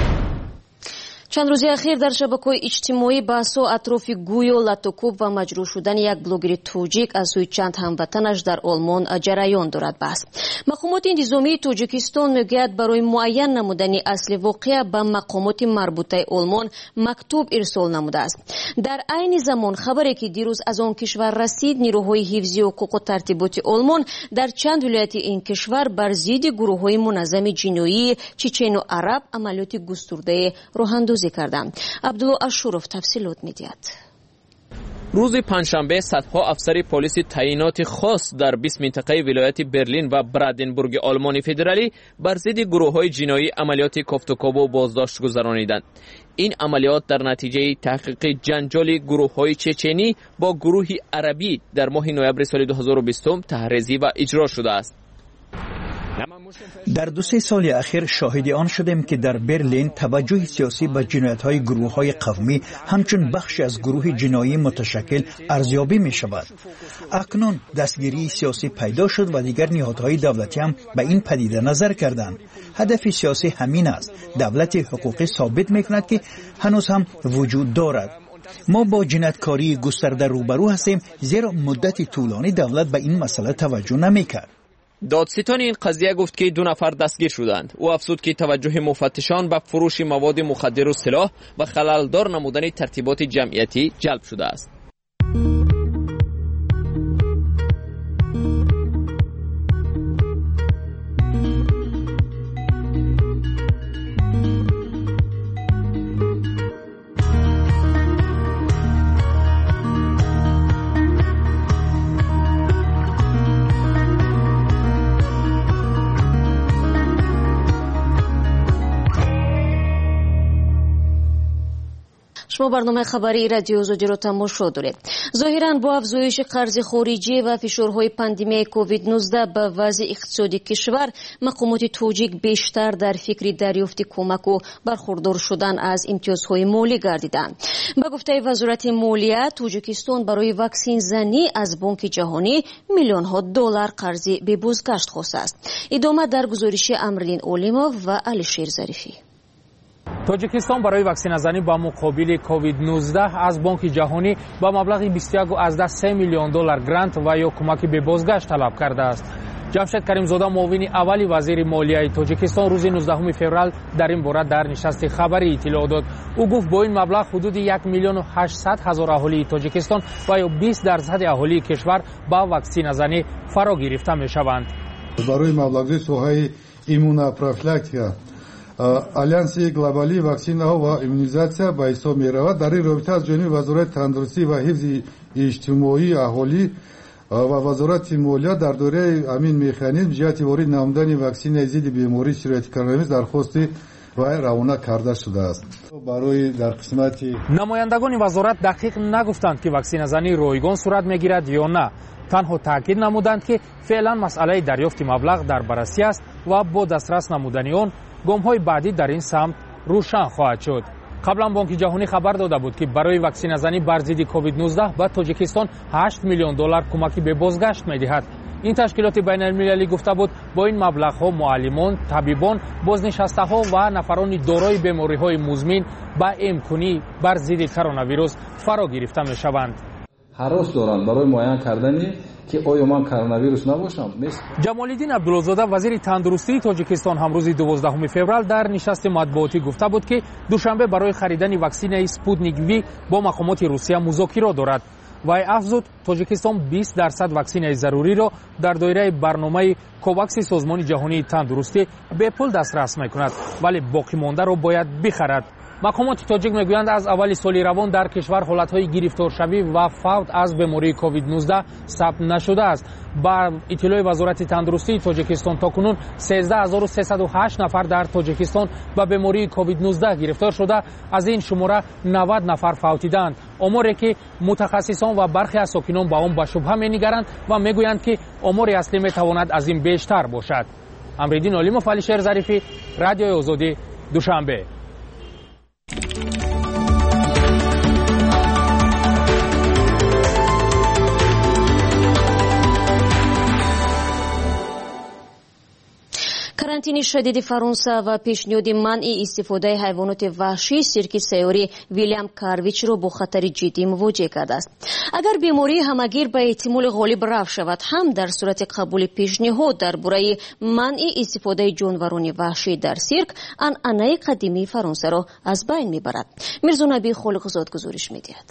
чанд рӯзи ахир дар шабакаҳои иҷтимоӣ баҳсҳо атрофи гӯё латокӯб ва маҷрӯҳ шудани як блогери тоҷик аз сӯи чанд ҳамватанаш дар олмон ҷараён дорад. баҳс мақомоти интизомии тоҷикистон мегӯяд барои муайян намудани асли воқеа ба мақомоти марбутаи олмон мактуб ирсол намудааст. дар айни замон хабаре ки дирӯз аз он кишвар расид нироҳои ҳифзи ҳуқуқу тартиботи олмон дар чанд вилояти ин кишвар бар зидди гурӯҳҳои муназзами ҷиноии чечену араб амалиёти густурдае роҳандозӣ карданд. абдулло ашуров тафсилот медиҳад. рӯзи панҷшанбе садҳо афсари полиси таъиноти хос дар бист минтақаи вилояти Берлин ва Бранденбурги Олмони федералӣ бар зидди гурӯҳҳои ҷиноӣ амалиёти кофтукову боздошт гузарониданд. ин амалиёт дар натиҷаи таҳқиқи ҷанҷоли гурӯҳҳои чеченӣ бо гурӯҳи арабӣ дар моҳи ноябри соли ду ҳазору бистум таҳризӣ ва иҷро шудааст. дар ду се соли ахир шоҳиди он шудем ки дар Берлин таваҷҷӯҳи сиёсӣ ба ҷиноятҳои гурӯҳҳои қавмӣ ҳамчун бахши аз гурӯҳи ҷиноии муташаккил арзёбӣ мешавад. акнун дастгирии сиёсӣ пайдо шуд ва дигар ниҳодҳои давлатӣ ҳам ба ин падида назар карданд. ҳадафи сиёсӣ ҳамин аст. давлати ҳуқуқӣ собит мекунад ки ҳанӯз ҳам вуҷуд дорад. мо бо ҷинояткории густарда рӯбарӯ ҳастем, зеро муддати тӯлонӣ давлат ба ин масъала таваҷҷӯҳ намекард. додситони ин қазия гуфт ки ду нафар дастгир шуданд. ӯ афзуд ки таваҷҷӯҳи муфаттишон ба фурӯши маводи мухаддиру силоҳ ва халалдор намудани тартиботи ҷамъиятӣ ҷалб шудааст. шумо барномаи хабарии радиои озодиро тамошо доред. зоҳиран бо афзоиши қарзи хориҷӣ ва фишорҳои пандемияи ковид нуздаҳ ба вазъи иқтисоди кишвар, мақомоти тоҷик бештар дар фикри дарёфти кӯмаку бархурдор шудан аз имтиёзҳои молӣ гардиданд. ба гуфтаи вазорати молия, тоҷикистон барои ваксинзанӣ аз бонки ҷаҳонӣ миллионҳо доллар қарзи бебозгашт хостааст. идома дар гузориши Амрилин Олимов ва Алишер Зарифӣ. тоҷикистон барои ваксиназанӣ ба муқобили ковид нуздаҳ аз бонки ҷаҳонӣ ба маблағи бисту як азда се миллион доллар грант ва ё кӯмаки бебозгашт талаб кардааст. ҷамшед каримзода муовини аввали вазири молияи тоҷикистон рӯзи нуздаҳуми феврал дар ин бора дар нишасти хабарӣ иттилоъ дод. ӯ гуфт бо ин маблағ ҳудуди як миллиону ҳаштсад ҳазор аҳолии тоҷикистон ва ё бист дарсади аҳолии кишвар ба ваксиназанӣ фаро гирифта мешаванд. барои маблағи соҳаи иммунопрофилактика алянси глобалии ваксинаҳо ва иммунизатсия ба ҳисоб меравад. дар ин робита аз ҷониби вазорати тандурустӣ ва ҳифзи иҷтимоии аҳолӣ ва вазорати молия дар дораи ҳамин механизм ҷиҳати ворид намудани ваксинаи зидди бемории сирояти коронавирус дархости вай равона карда шудааст. барои дар қисмати намояндагони вазорат дақиқ нагуфтанд ки ваксиназанӣ ройгон сурат мегирад ё на. танҳо таъкид намуданд ки феълан масъалаи дарёфти маблағ дар баррасӣ аст ва бо дастрас намудани он гомҳои баъдӣ дар ин самт рӯшан хоҳад шуд. қаблан бонки ҷаҳонӣ хабар дода буд ки барои ваксиназанӣ бар зидди ковид нуздаҳ ба тоҷикистон ҳашт миллион доллар кӯмаки бебозгашт медиҳад. این تشکیلات بین المللی گفته بود با این مبلغ‌ها معلمان، طبیبان، بازنشسته‌ها و نفران دارای بیماری‌های مزمن با امکانی بر ضد کرونا ویروس فرا گرفته می‌شوند. هراس دارند برای معاین کردن که آیا من کرونا ویروس نباشم. جمال‌الدین عبدالله‌زاده وزیر تندرستی تاجیکستان هم روز دوازدهم فوریه در نشست مطبوعاتی گفته بود که دوشنبه برای خریدن واکسن اسپوتنیک وی با مقامات روسیه مذاکره دارد. وی افزود تاجیکستان بیست درصد واکسن ضروری را در دایره برنامه کوواکس سازمان جهانی تندرستی به پول دسترس می‌کند، ولی باقی مانده را باید بخرد. مقامات تاجیک میگویند از اول سال روان در کشور حالتهای گرفتارشوی و فوت از بیماری کووید نوزده ثبت نشده است. با اطلاع وزارت تندرستی تاجیکستان تاکنون سیزده هزار و سیصد و هشت نفر در تاجیکستان به بیماری کووید نوزده گرفتار شده، از این شماره نود نفر فوتیدند. آماری که متخصصان و برخی از ساکنان با آن به شبهه می‌نگرند و میگویند که آمار اصلی میتواند از این بیشتر باشد. امرالدین علیموف، علیشیر ظریفی، رادیوی آزادی، دوشنبه. карантини шадиди Фаронса ва пешниҳоди манъи истифодаи ҳайвоноти ваҳшӣ сирки сайёрӣ Вилям Карвичро бо хатари ҷиддӣ мувоҷеҳ кардааст. агар бемории ҳамагир ба эҳтимоли ғолиб рафт шавад ҳам дар сурати қабули пешниҳод дар бораи манъи истифодаи ҷонварони ваҳшӣ дар сирк анъанаи қадимии Фаронсаро аз байн мебарад. мирзонабии холиқзод гузориш медиҳад.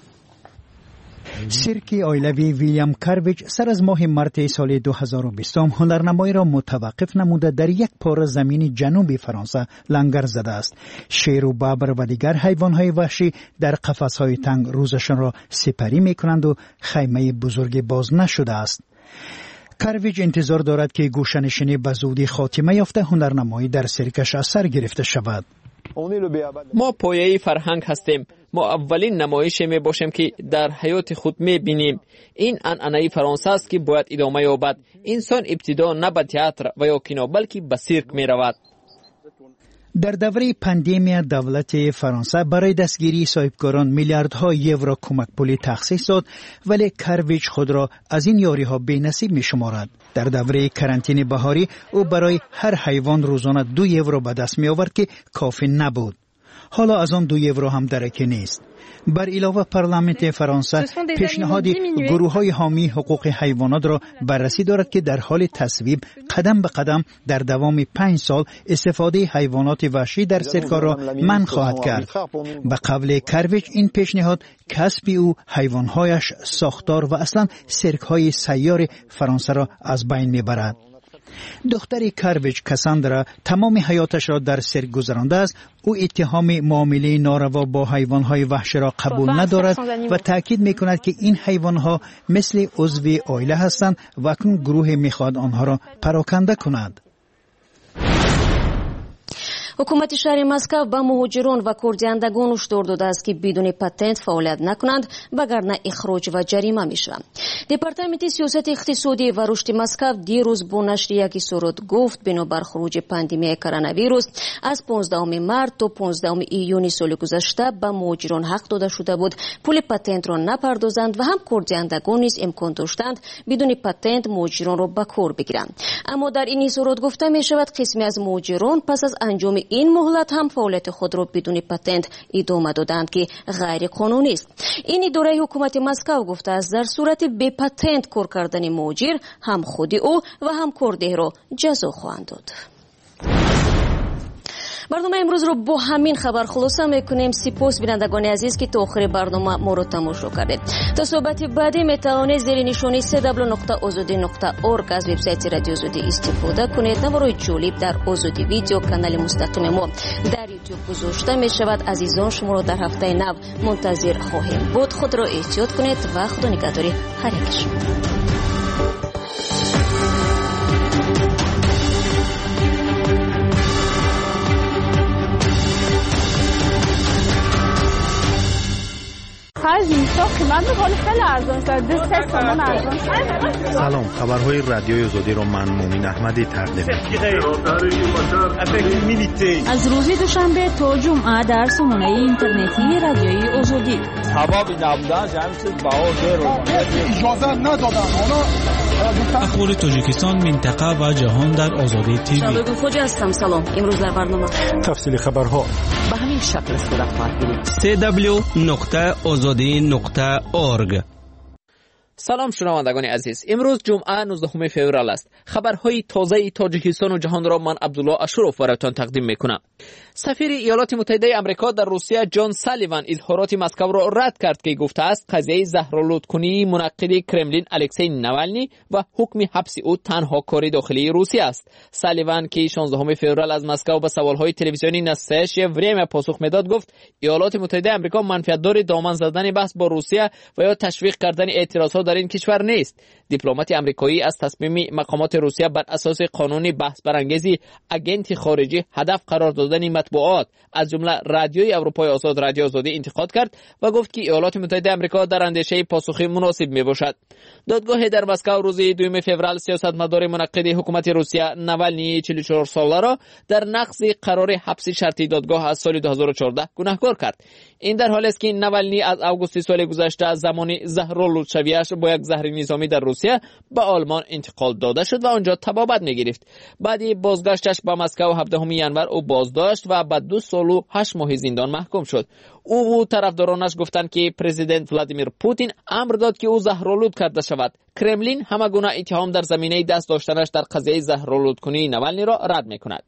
سیرکی اویلوی ویلیام کارویچ سر از ماه مارت سال دو هزار و بیست هنرنمایی را متوقف نموده در یک پاره زمین جنوبی فرانسه لنگر زده است. شیر و ببر و دیگر حیوانات وحشی در قفس‌های تنگ روزشان را سپری می‌کنند و خیمه بزرگی باز نشده است. کارویچ انتظار دارد که گوشه‌نشینی به زودی خاتمه یافته هنرنمایی در سیرکش از سر گرفته شود. ما پایه‌ای فرهنگ هستیم. ما اولین نمایش می باشیم که در حیات خود می بینیم. این انعنه فرانسه است که باید ادامه یابد. انسان ابتدا نه به تئاتر و یا کینو بلکه به سیرک می رود. در دوره پاندمی دولت فرانسه برای دستگیری صاحبکاران میلیاردها یورو کمک پولی تخصیص داد، ولی کارویچ خود را از این یاری‌ها بی‌نصیب می‌شمارد. در دوره کرانتین بهاری او برای هر حیوان روزانه دو یورو به دست می‌آورد که کافی نبود. حالا از آن دو یورو هم درکی نیست. بر علاوه پارلمان فرانسه پیشنهاد گروه‌های حامی حقوق حیوانات را بررسی دارد که در حال تصویب قدم به قدم در دوام پنج سال استفاده حیوانات وحشی در سیرک‌ها را منع خواهد کرد. به قول کارویچ این پیشنهاد کسب او، حیوان‌هایش، ساختار و اصلا سیرک‌های سیار فرانسه را از بین می‌برد. دختر کارویچ کاساندرا تمام حیاتش را در سیرک گذرانده است. او اتهام معامله ناروا با حیوانات وحشی را قبول ندارد و تاکید می‌کند که این حیوانات مثل عضو عائله هستند و اکنون گروه می‌خواد آنها را پراکنده کند. ҳукумати шаҳри Москав ба муҳоҷирон ва кордиҳандагон ҳушдор додааст ки бидуни патент фаъолият накунанд, вагарна ихроҷ ва ҷарима мешаванд. департаменти сиёсати иқтисодӣ ва рушди Москав дирӯз бо нашри як изҳорот гуфт бинобар хуруҷи пандемияи коронавирус аз понздаҳуми март то понздаҳуми июни соли гузашта ба муҳоҷирон ҳақ дода шуда буд пули патентро напардозанд ва ҳам кордиҳандагон низ имкон доштанд бидуни патент муҳоҷиронро ба кор бигиранд. аммо дар ин изҳорот гуфта мешавад қисме аз муҳоҷирон пас аз анҷоми این مهلت هم فعالیت خود را بدون پتنت ادامه دادند که غیر قانونی است. این اداره حکومت مسکو گفته است در صورت بی پتنت کار کردن مهاجر هم خود او و هم کارده را جزا خواهند داد. برنامه امروز رو با همین خبر خلاصه میکنیم. سپاس بینندگان عزیز که تا آخر برنامه ما رو تماشا کردید. تا صحبت بعدی میتوانید زیر نشانی دبلیو نقطه آزادی نقطه اورگ از وبسایت رادیو آزادی استفاده کنید. نوارای جالب در آزادی ویدیو کانال مستقیم ما در یوتیوب گذاشته می شود. عزیزان شما رو در هفته نو منتظر خواهیم بود. خود را احتیاط کنید و خدا نگهداری هر یک شما. سلام، خبرهای رادیوی آزادی را من مومین احمدی تقدیم می‌کنم. از روز دوشنبه تا جمعه در سامانه اینترنتی رادیوی آزادی. سبب نبودن جمعیت باور رو اجازه ندادن. حالا اخبار تاجیکستان، منطقه و جهان در آزادی تیوی. شادو فوجی هستم. سلام. امروز در برنامه تفصیل خبرها به همین شکل صورت خواهد گرفت. سی دبلیو نقطه آزادی نقطه اورگ. سلام شنوندگان عزیز، امروز جمعه نوزدهم فوریه است. خبرهای تازه تاجیکستان و جهان را من عبدالله اشرف برایتان تقدیم میکنم. سفیر ایالات متحده آمریکا در روسیه جان سالیوان اظهارات مسکو را رد کرد که گفته است قضیه زهرآلودکنی منعقد کرملین الکسی ناوالنی و حکم حبس او تنها کار داخلی روسیه است. سالیوان که شانزدهم فوریه از مسکو به سوالهای تلویزیونی نسایش وریم پاسخ میداد گفت ایالات متحده آمریکا منفعتدار دامن زدن بحث با روسیه و یا تشویق کردن اعتراضات در این کشور نیست. دیپلمات آمریکایی از تصمیم مقامات روسیه بر اساس قانون بحث برانگیزی اگنت خارجی هدف قرار دادن مطبوعات از جمله رادیوی اروپای آزاد رادیو آزادی انتقاد کرد و گفت که ایالات متحده آمریکا در اندیشه پاسخی مناسب میباشد. دادگاه در مسکو روز دوم فوریه سیاستمدار منعقد حکومت روسیه ناوالنی چهل و چهار ساله را در نقض قرار حبس شرطی دادگاه از سال دو هزار و چهارده گناهکار کرد. این در حالی است که ناوالنی از آگوست سال گذشته از زمان زهرآلود شویش با یک زهر نظامی در روسیه به آلمان انتقال داده شد و آنجا تبابت میگرفت. بعد بازگشتش به مسکو هفدهم ژانویه او بازداشت و بعد دو سال و هشت ماه زندان محکوم شد. او و طرفدارانش گفتند که پرزیدنت ولادیمیر پوتین امر داد که او زهرآلود کرده شود. کرملین همه گونه اتهام در زمینه دست داشتنش در قضیه زهرآلودکنی ناوالنی را رد میکند.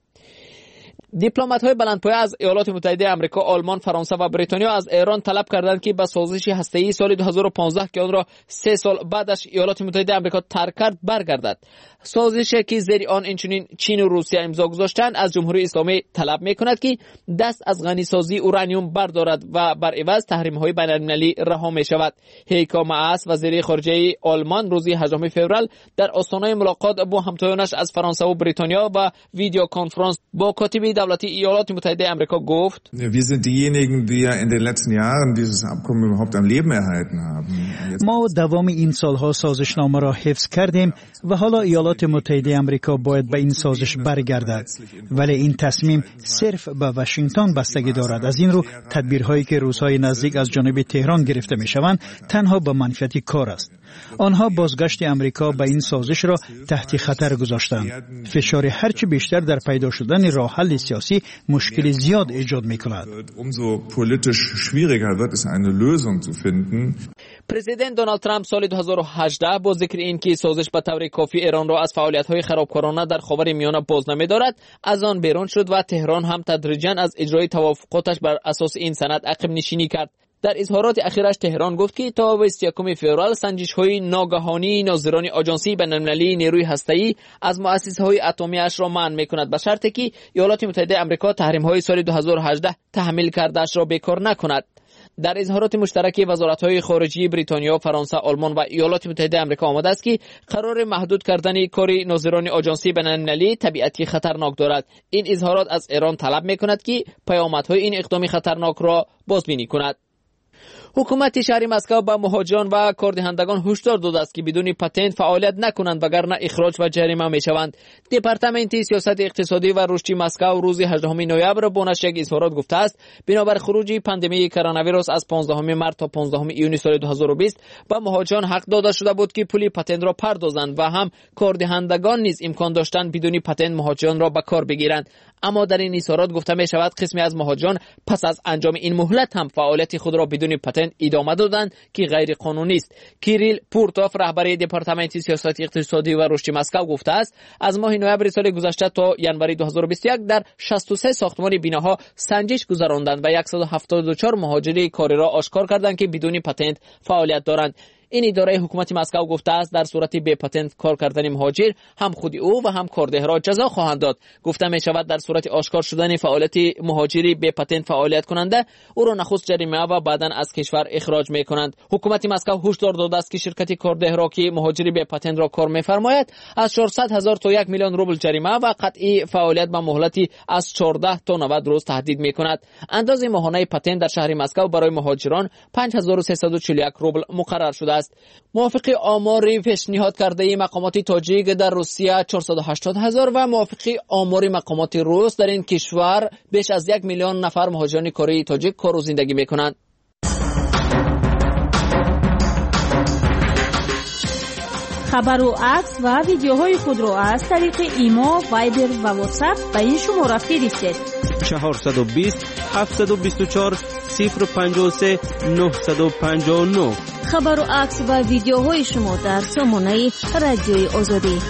دیپلمات‌های بلندپایه از ایالات متحده آمریکا، آلمان، فرانسه و بریتانیا از ایران طلب کردند که به سازش هسته‌ای سال دو هزار و پانزده که آن را سه سال بعدش ایالات متحده آمریکا ترک کرد برگردد. سازشی که زیر آن اینچنین چین و روسیه امضا گذاشتند از جمهوری اسلامی طلب می‌کند که دست از غنیسازی اورانیوم بردارد و بر عوض تحریم‌های بین‌المللی رها می‌شود. هیکا ماس وزیر خارجه آلمان روز هجدهم فوریه در آستانه ملاقات با همتایانش از فرانسه و بریتانیا با ویدیو کنفرانس با کاتب دولتی ایالات متحده آمریکا گفت: Wir sind diejenigen, die ja in den letzten Jahren dieses Abkommen überhaupt am Leben erhalten haben. ما دوام این سالها سازشنامه را حفظ کردیم و حالا ایالات متحده آمریکا باید به این سازش برگردد، ولی این تصمیم صرف به واشنگتن بستگی دارد. از این رو تدبیرهایی که روزهای نزدیک از جانب تهران گرفته میشوند تنها به منفعت کار است. آنها بازگشت آمریکا به این سازش را تحت خطر گذاشتند. فشار هرچی بیشتر در پیدا شدن راه حل سیاسی مشکل زیاد ایجاد می‌کند. Umso politisch schwieriger wird es eine Lösung zu finden. پرزیدنت دونالد ترامپ سال دو هزار و هجده با ذکر اینکه سازش به طور کافی ایران را از فعالیت‌های خرابکارانه در خاورمیانه باز نمی‌دارد، از آن بیرون شد و تهران هم تدریجاً از اجرای توافقاتش بر اساس این سند عقب نشینی کرد. در اظهارات اخیرش تهران گفت که تا بیست و یکم فوریه سنجش‌های ناگهانی ناظران آژانسی بین‌المللی نیروی هسته‌ای از مؤسسه‌های اتمی اش را منع می‌کند به شرطی که ایالات متحده آمریکا تحریم‌های سال دو هزار و هجده تحمیل کرده‌اش را بیکار نکند. در اظهارات مشترک وزارت‌های خارجه بریتانیا، فرانسه، آلمان و ایالات متحده آمریکا آمده است که قرار محدود کردن کار ناظران آژانسی بین‌المللی طبیعتی خطرناک دارد. این اظهارات از ایران طلب می‌کند که پیامدهای این اقدام خطرناک را بازبینی کند. حکومت شهر مسکو به مهاجران و کاردهندگان هشدار داده است که بدون پتنت فعالیت نکنند وگرنه اخراج و جریمه میشوند. دپارتمنت سیاست اقتصادی و رشد مسکو روز هجدهم نوامبر با نشر یک اظهارات گفته است بنابر خروج پاندمی کرونا ویروس از پانزدهم مارس تا پانزدهم ایون سال دو هزار و بیست به مهاجران حق داده شده بود که پول پتنت را پردازند و هم کاردهندگان نیز امکان داشتند بدون پتنت مهاجران را به کار بگیرند. اما در این اظهارات گفته می شود قسمی از مهاجران پس از انجام این مهلت هم فعالیت خود را بدون پتنت ادامه دادند که غیر قانونی است. کیریل پورتوف رهبر دپارتمنت سیاست اقتصادی و رشد مسکو گفته است از ماه نوامبر سال گذشته تا ژانویه دو هزار و بیست و یک در شصت و سه ساختمان بناها سنجش گذراندند و صد و هفتاد و چهار مهاجر کاری را آشکار کردند که بدون پتنت فعالیت دارند. این اداره حکومت مسکو گفته است در صورت بی پتنت کار کردن مهاجر هم خود او و هم کارده را جزا خواهند داد. گفته می شود در صورت آشکار شدن فعالیت مهاجری بی پتنت فعالیت کننده او را نخست جریمه و بعداً از کشور اخراج می کنند. حکومت مسکو هشدار داده است که شرکت کارده را که مهاجری بی پتنت را کار می‌فرماید از چهارصد هزار تا یک میلیون روبل جریمه و قطعی فعالیت به مهلتی از چهارده تا نود روز تهدید می کند. اندازه ماهانه پتنت در شهر مسکو برای مهاجران پنج هزار و سیصد و چهل و یک روبل مقرر شده است. موافق آماری پیشنهاد کرده مقامات تاجیک در روسیه چهارصد و هشتاد هزار و موافق آمار مقامات روس در این کشور بیش از یک میلیون نفر مهاجران کره تاجیک کار و زندگی میکنند. خبر و عکس و ویدیوهای خود را از طریق ایما، وایبر و واتساپ به این شماره فرستید. چهارصد و بیست هفتصد و بیست و چهار صفر پنجاه و سه نهصد و پنجاه و نه. خبر و عکس و ویدیوهای شما در سامانه رادیوی آزادی.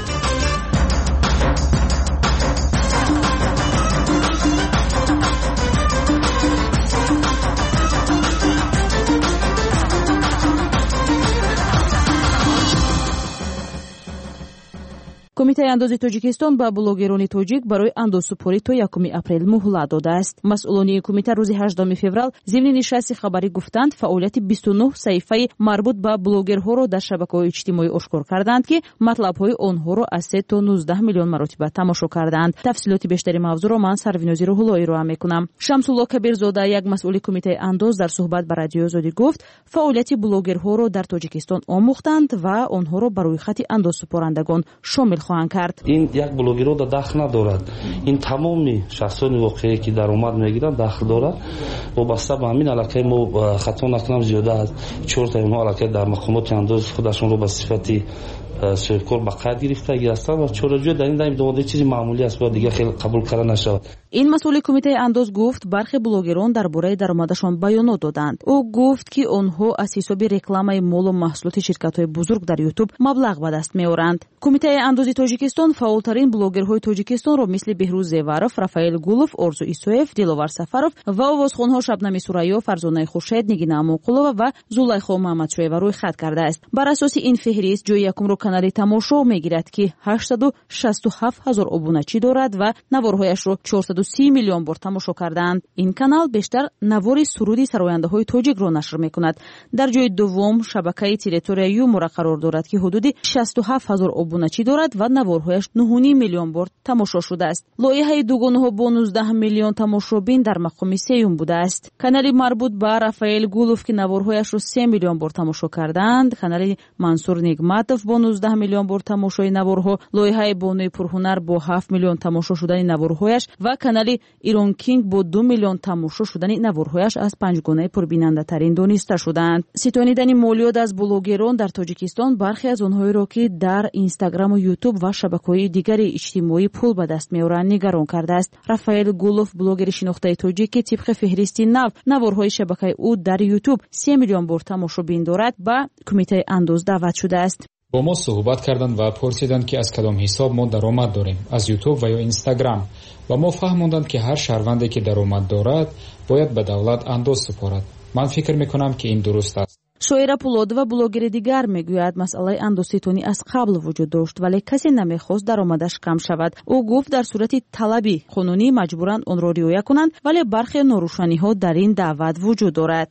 کمیته اندازی تاجیکستان با بلوگران تاجیک برای اندازسپاری تا یکم اپریل مهلت داده است. مسئولان کمیته روز هجدهم فوریه ضمن نشست خبری گفتند فعالیت بیست و نه صحیفه مربوط به بلوگرها را در شبکه‌های اجتماعی آشکار کردند که مطلب‌های آنها را از سه تا نوزده میلیون مرتبه تماشا کردند. تفصیلات بیشتری موضوع را من سروینازی روح‌اللهی را می‌کنم. شمس‌الله کبیرزاده یک مسئول کمیته انداز در صحبت با رادیو آزادی گفت فعالیت بلوگرها را در تاجیکستان آموختند و آنها را برای خط اندازسپارندگان شامل خواهند کرد. این یک بلوگر را دخل ندارد. این تمامی شخصان واقعی که درآمد میگیرند دخل دارد. وابسته به همین علاقه ما خطا نکنم زیاده از چهار تا ما علاقه در مقامات انداز خودشون رو به صفتی سرکار به قید گرفته هستند و چورجو در این دایم دوده چیزی معمولی است و دیگه خیلی قبول کردن نشود. این مسئول کمیته انداز گفت برخی بلوگران درباره درآمدشان بیانات دادند. او گفت که آنها از حساب رکلام مال و محصولات شرکت‌های بزرگ در یوتیوب مبلغ به دست می‌آورند. کمیته اندازی تاجیکستان فعالترین بلوگرهای تاجیکستان را مثل بهروز زیوارов، رافائیل گولов، орзу исоев، دلовар сафаров و آوازخوان‌ها شبنم سوریو، فرزانه خورشید، نگینا موقولова و زلیخا محمدشویeva روی خط کرده است. بر اساس این فهرست جای یکم را کانال تماشا می‌گیرد که هشتصد و شصت و هفت هزار ابونچی دارد و نوارهایش را چهارصد و سی میلیون بار تماشا کردند. این کانال بیشتر نوار سرودی سراینده‌های تاجیک را نشر می‌کند. در جای دوم شبکه تریتوریا یوم را قرار دارد که حدود شصت و هفت هزار ابونچی دارد و نوارهایش نه و نیم میلیون بار تماشا شده است. لایحه دوگانه‌ها با نوزده میلیون تماشابین در مقام سوم بوده است. کانال مربوط به رافائیل گولов که نوارهایش را سه میلیون بار تماشا کردند، کانال منصور نگماتов با نوزده میلیون بار تماشای نوارها، لایحه بانوی پرهنر با هفت میلیون تماشا شدن نوارهایش و کانال ایران کینگ با دو میلیون تماشا شدن نوارهایش از پنجگانه پربیننده ترین دانسته شدند. ستانیدن مالیات از بلوگران در تاجیکستان برخی از آنهایی را که در اینستاگرام و یوتیوب و شبکه‌های دیگر اجتماعی پول به دست می‌آورند نگران کرده است. رافائیل گولов بلوگر شناخته تاجیک که طبق فهرستی نو نوارهای شبکه او در یوتیوب سه میلیون بار تماشابین دارد به کمیته انداز دعوت شده است. با ما صحبت کردند و پرسیدند که از کدام حساب ما درآمد داریم، از یوتیوب و یا اینستاگرام، و ما فهماندند که هر شهروندی که درآمد دارد باید به دولت انداز سپارد. من فکر میکنم که این درست است. شویرا پولاد و بلوگر دیگر میگوید مسئله اندازستانی از قبل وجود داشت ولی کسی نمیخواست درآمدش کم شود. او گفت در صورت طلبی قانونی مجبورند آن را رعایت کنند ولی برخی ناروشنی‌ها در این دعوت وجود دارد.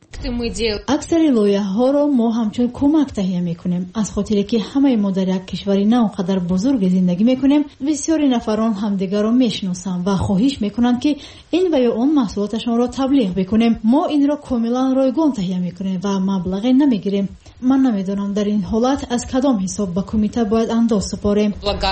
اکثر لایحه‌ها را ما همچون کمک تهیه میکنیم از خاطر که همه ما در یک کشوری نه اونقدر بزرگ زندگی میکنیم. بسیاری نفران همدیگر را میشناسند و خواهش میکنند که این و یا آن محصولاتشان را تبلیغ بکنیم. ما این را کاملا رایگان تهیه میکنیم و مبلغ نمیگیریم. من نمیدونم در این حالت از کدام حساب به کمیته باید انداز سپاریم.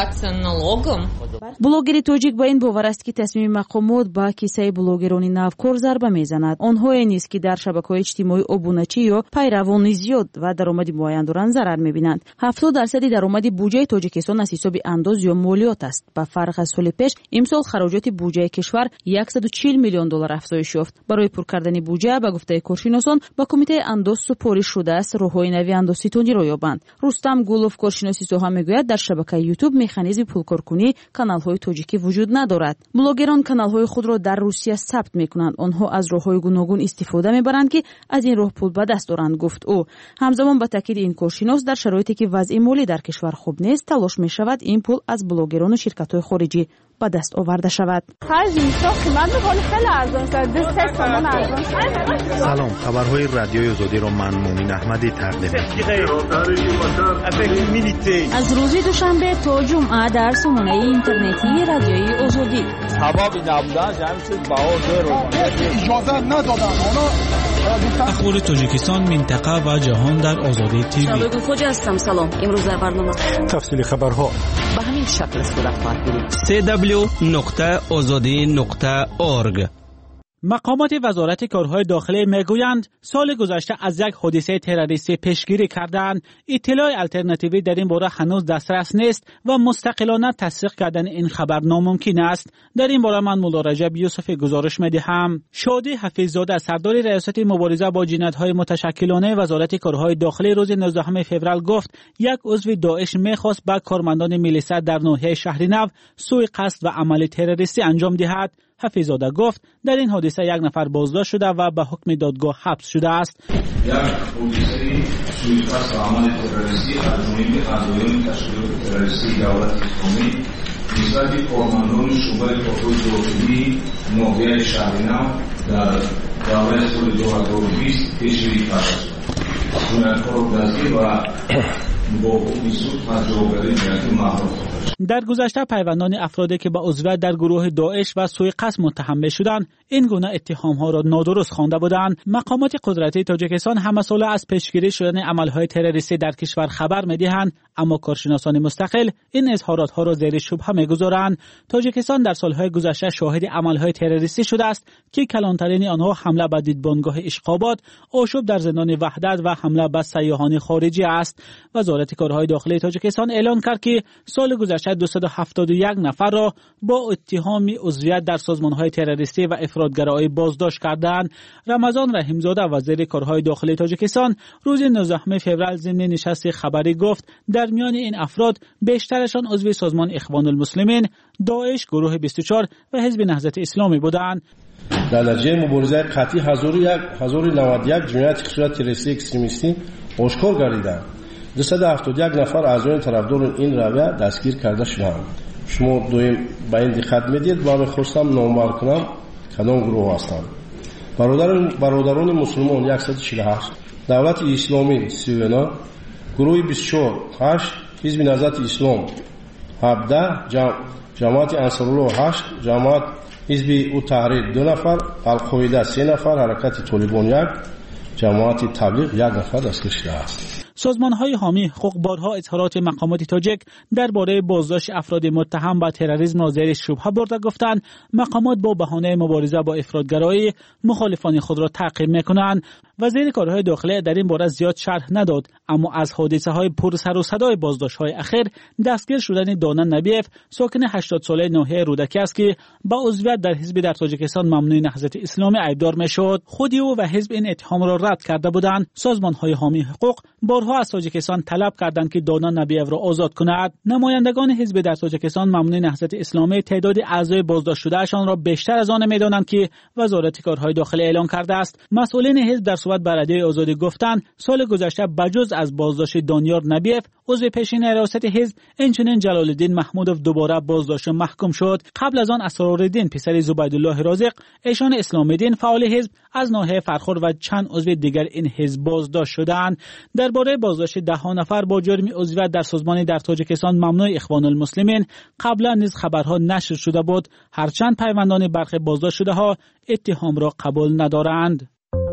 بلوگر تاجیک با این باور است که تصمیم مقامات با کیسه بلوگران نوکار ضربه میزند. آنها نیست که در شبکه‌های اجتماعی ابونچی یا پیروان زیاد و درآمد معین دارند ضرر میبینند. هفتاد درصد درآمد بودجه تاجیکستان از حساب انداز یا مالیات است. با فرق از سال پیش امسال خراجات بودجه کشور صد و چهل میلیون دلار افزایش یافت. برای پر کردن بودجه به گفته کارشناسان با کمیته انداز سپارش شده است راههای نوی اندازستانی را یابند. رستم گولов کارشناسی ساحه میگوید در شبکه یوتیوب مکانیزم پولکارکنی کانال‌های تاجیکی وجود ندارد. بلوگران کانال‌های خود را در روسیه ثبت میکنند. آنها از راههای گوناگون استفاده میبرند که از این راه پول به دست دارند، گفت او. همزمان با تاکید این کارشناس در شرایطی که وضع مالی در کشور خوب نیست تلاش میشود این پول از بلوگران و شرکت‌های خارجی به دست آورده شود. سلام، خبرهای رادیوی آزادی را من مومن احمدی تقدیم می‌کنم. از روز دوشنبه تا جمعه در سامانه اینترنتی رادیوی آزادی. اخبار تاجیکستان، منطقه و جهان در آزادی تیوی. شبکه خوجا هستم. سلام. امروز در برنامه تفصیل خبرها به همین شکل صورت خواهد گرفت. سی دبلیو نقطه آزادی نقطه اورگ مقامات وزارت کارهای داخلی میگویند سال گذشته از یک حادثه تروریستی پیشگیری کردند. اطلاع الटरनेटिव्ی در این باره هنوز دسترس نیست و مستقلانه تصدیق کردن این خبر ناممکن است. در این باره من مولا رجب یوسف گزارش می‌دهم. شادی حفیظ‌زاده سردار ریاست مبارزه با جنایت‌های متشکلانه وزارت کارهای داخلی روز نوزدهم فوریه گفت یک عضو داعش می‌خواست به کارمندان میلیسا در ناحیه شهرنو سوء قصد و عمل تروریستی انجام دهد. حفیظ‌زاده گفت در این حادثه یک نفر بازداشت شده و به حکم دادگاه حبس شده است. یک حادثه سوء قصد و عمل تروریستی از جانب اعضایان تشکیلات تروریستی دولت اسلامی نسبت کارمندان شعبه کارهای داخلی ناحیه شهرنو در دوره سال دو هزار و بیست پیشگیری کرده شد. جنایتکار را دستگیر و با حکم سود از جوابدهی جنایتی محروم خواهد شد. در گذشته پیوندان افرادی که به عضویت در گروه داعش و سوء قصد متهم می‌شدند این گونه اتهام‌ها را نادرست خوانده بودند. مقامات قدرتی تاجیکستان همه ساله از پیشگیری شدن عمل‌های تروریستی در کشور خبر می‌دهند، اما کارشناسان مستقل این اظهارات‌ها را زیر شبهه می‌گذارند. تاجیکستان در سال‌های گذشته شاهد عمل‌های تروریستی شده است که کلانترین آنها حمله به دیدبانگاه اشقابات، آشوب در زندان وحدت و حمله به سیاحان خارجی است. وزارت کارهای داخلی تاجیکستان اعلام کرد که سال گذشته دویست و هفتاد و یک نفر را با اتهام عضویت در سازمان‌های تروریستی و افراطگرایی بازداشت کردند. رمضان رحیم‌زاده وزیر کارهای داخلی تاجیکستان روز نوزدهم فوریه ضمن نشست خبری گفت در میان این افراد بیشترشان عضو سازمان اخوان المسلمین، داعش، گروه بیست و چهار و حزب نهضت اسلامی بودند. در نتیجه مبارزه قطعی هزار و نود و یک جنایت که صورت تروریستی اکستریمیستی آشکار گردیده دویست و هفتاد و یک نفر اعضای طرفدار این رویه دستگیر کرده شدند. شما دویم به این دقت میدید و میخواستم نامور کنم کدام گروه هستند. برادران برادران مسلمان صد و چهل و هشت، دولت اسلامی سی و نه، گروه بیست و چهار هشت، حزب نهضت اسلام هفده، جماعت انصارالله هشت، جماعت حزب التحریر دو نفر، القاعده سه نفر، حرکت طالبان یک، جماعت تبلیغ یک نفر دستگیر شده است. سازمان‌های حامی حقوق بارها اظهارات مقامات تاجیک درباره بازداشت افراد متهم به تروریسم را زیر شبهه برده گفتند مقامات با بهانه مبارزه با افراطگرایی مخالفان خود را تعقیب می‌کنند. وزیر کارهای داخلی در این باره زیاد شرح نداد، اما از حادثه‌های پر سر و صدای بازداشت‌های اخیر دستگیر شدن دانا نبیف ساکن هشتاد ساله ناحیه رودکی است که با عضویت در حزب در تاجیکستان ممنوع نهضت اسلامی ایبدار می‌شد. خود او و حزب این اتهام را رد کرده بودند. سازمان‌های حامی حقوق بارها از تاجیکستان طلب کردند که دانا نبیف را آزاد کند. نمایندگان حزب در تاجیکستان ممنوع نهضت اسلامی تعداد اعضای بازداشت شدهشان را بیشتر از آن می‌دانند که وزارت کارهای داخلی اعلام کرده است. مسئولین حزب در صحبت با رادیو آزادی گفتند سال گذشته بجز از بازداشت دانیار نبیف عضو پیشین ریاست حزب اینچنین جلال الدین محمودوف دوباره بازداشت محکوم شد. قبل از آن اسرارالدین پسر زبیدالله رازق ایشان اسلام دین فعال حزب از ناحیه فرخور و چند عضو دیگر این حزب بازداشت شدند. درباره بازداشت ده نفر با جرم عضویت در سازمان در تاجیکستان ممنوع اخوان المسلمین قبلا نیز خبرها نشر شده بود، هرچند پیوندان برخی بازداشت شده ها اتهام را قبول ندارند.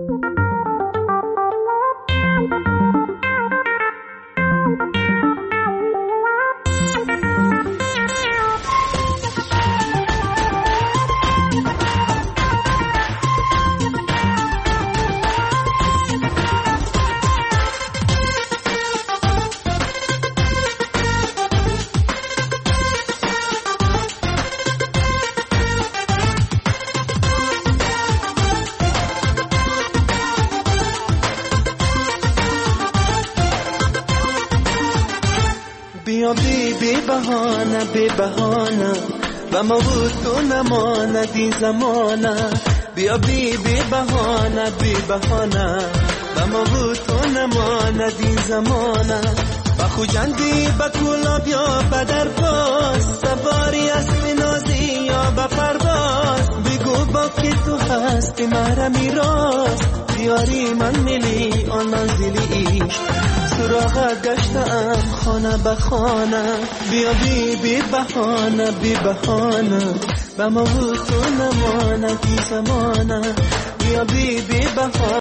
بی بی بهانه بی بهانه و ما بود تو نماندی زمانه بیا بی بی بهانه بی بهانه و ما بود تو نماندی زمانه و خوجندی با کولا بیا بدر باز سواری اسب نازی یا با پرواز بگو با که تو هستی مرا میراز دیاری من ملی آن منزلیش سراغت گشتم خانه به خانه بیا بی بی بهانه بی بهانه و ما بود تو نمانه بی زمانه بیا بی بی بهانه